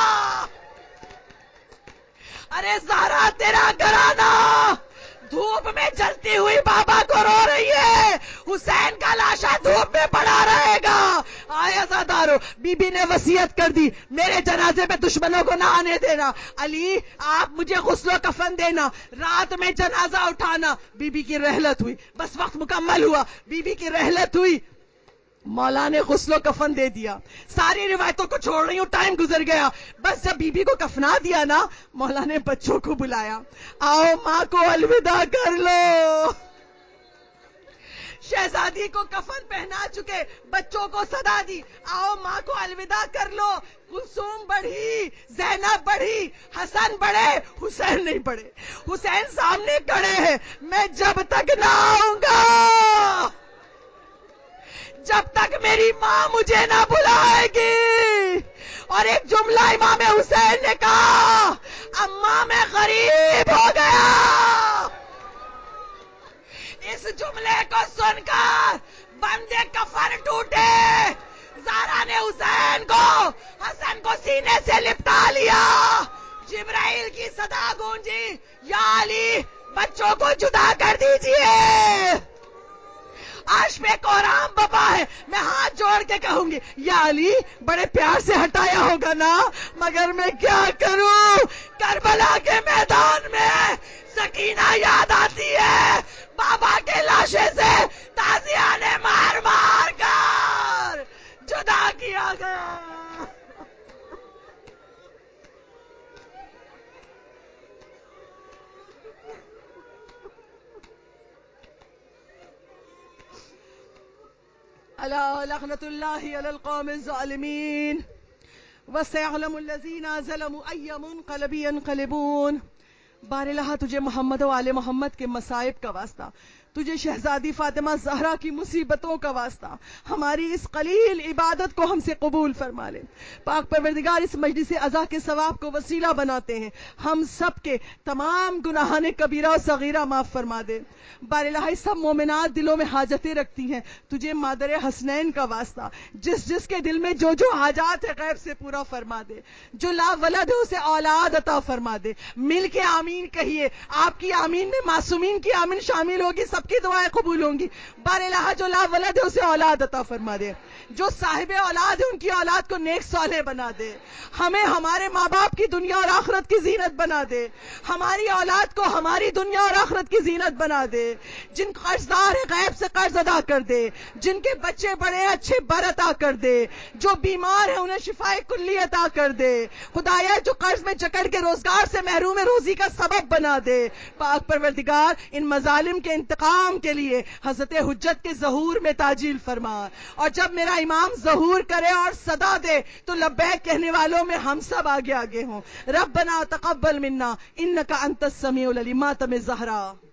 ارے زہرا، تیرا گھرانہ دھوپ میں جلتی ہوئی بابا کو رو رہی ہے، حسین کا لاشا دھوپ میں پڑا رہے گا۔ آئے عزادارو، بی بی نے وصیت کر دی، میرے جنازے میں دشمنوں کو نہ آنے دینا، علی آپ مجھے غسل و کفن دینا، رات میں جنازہ اٹھانا۔ بی بی کی رحلت ہوئی، بس وقت مکمل ہوا، بی بی کی رحلت ہوئی، مولا نے غسل و کفن دے دیا۔ ساری روایتوں کو چھوڑ رہی ہوں، ٹائم گزر گیا۔ بس جب بی بی کو کفنا دیا نا، مولا نے بچوں کو بلایا، آؤ ماں کو الوداع کر لو۔ شہزادی کو کفن پہنا چکے، بچوں کو صدا دی، آؤ ماں کو الوداع کر لو۔ کلثوم بڑھی، زینب بڑھی، حسن بڑھے، حسین نہیں بڑھے۔ حسین سامنے کھڑے ہیں، میں جب تک نہ آؤں گا، جب تک میری ماں مجھے نہ بلائے گی۔ اور ایک جملہ امام حسین نے کہا، اماں میں غریب ہو گیا۔ اس جملے کو سن کر بندے کفن ٹوٹے، زہرا نے حسین کو، حسن کو سینے سے لپٹا لیا۔ جبرائیل کی صدا گونجی، یا علی بچوں کو جدا کر دیجئے۔ آج پہ قرآن بپا ہے، میں ہاتھ جوڑ کے کہوں گی، یا علی بڑے پیار سے ہٹایا ہوگا نا، مگر میں کیا کروں، کربلا کے میدان میں سکینہ یاد آتی ہے، بابا کے لاشے سے تازیہ نے مار مار کر جدا کیا گیا۔ الا لعنت اللہ علی القوم الظالمین وسيعلم الذین ظلموا ای منقلب ینقلبون۔ بار الہ تجھے محمد و آل محمد کے مصائب کا واسطہ، تجھے شہزادی فاطمہ زہرا کی مصیبتوں کا واسطہ، ہماری اس قلیل عبادت کو ہم سے قبول فرما لے۔ پاک پروردگار اس مجلس عزا کے ثواب کو وسیلہ بناتے ہیں، ہم سب کے تمام گناہان کبیرہ و صغیرہ معاف فرما دے۔ بار الہ سب مومنات دلوں میں حاجتیں رکھتی ہیں، تجھے مادر حسنین کا واسطہ، جس جس کے دل میں جو جو حاجات ہے غیب سے پورا فرما دے، جو لا ولد ہے اسے اولاد عطا فرما دے۔ مل کے آمین کہیے، آپ کی آمین میں معصومین کی آمین شامل ہوگی، سب کی دعائیں قبول ہوں گی۔ بار الہ جو لا ولد ہے اسے اولاد عطا فرما دے، جو صاحب اولاد ہے ان کی اولاد کو نیک صالح بنا دے، ہمیں ہمارے ماں باپ کی دنیا اور آخرت کی زینت بنا دے، ہماری اولاد کو ہماری دنیا اور آخرت کی زینت بنا دے، جن قرض دار ہیں غیب سے قرض ادا کر دے، جن کے بچے بڑے اچھے بر عطا کر دے، جو بیمار ہیں انہیں شفائے کلی عطا کر دے، خدایا جو قرض میں جکڑ کے روزگار سے محروم ہے روزی کا سبب بنا دے۔ پاک پروردگار ان مظالم کے انتقام کے لیے حضرت حجت کے ظہور میں تعجیل فرما، اور جب میرا امام ظہور کرے اور صدا دے تو لبیک کہنے والوں میں ہم سب آگے آگے ہوں۔ ربنا تقبل منا انک انت السمیع العلیم۔ ماتم زہرا۔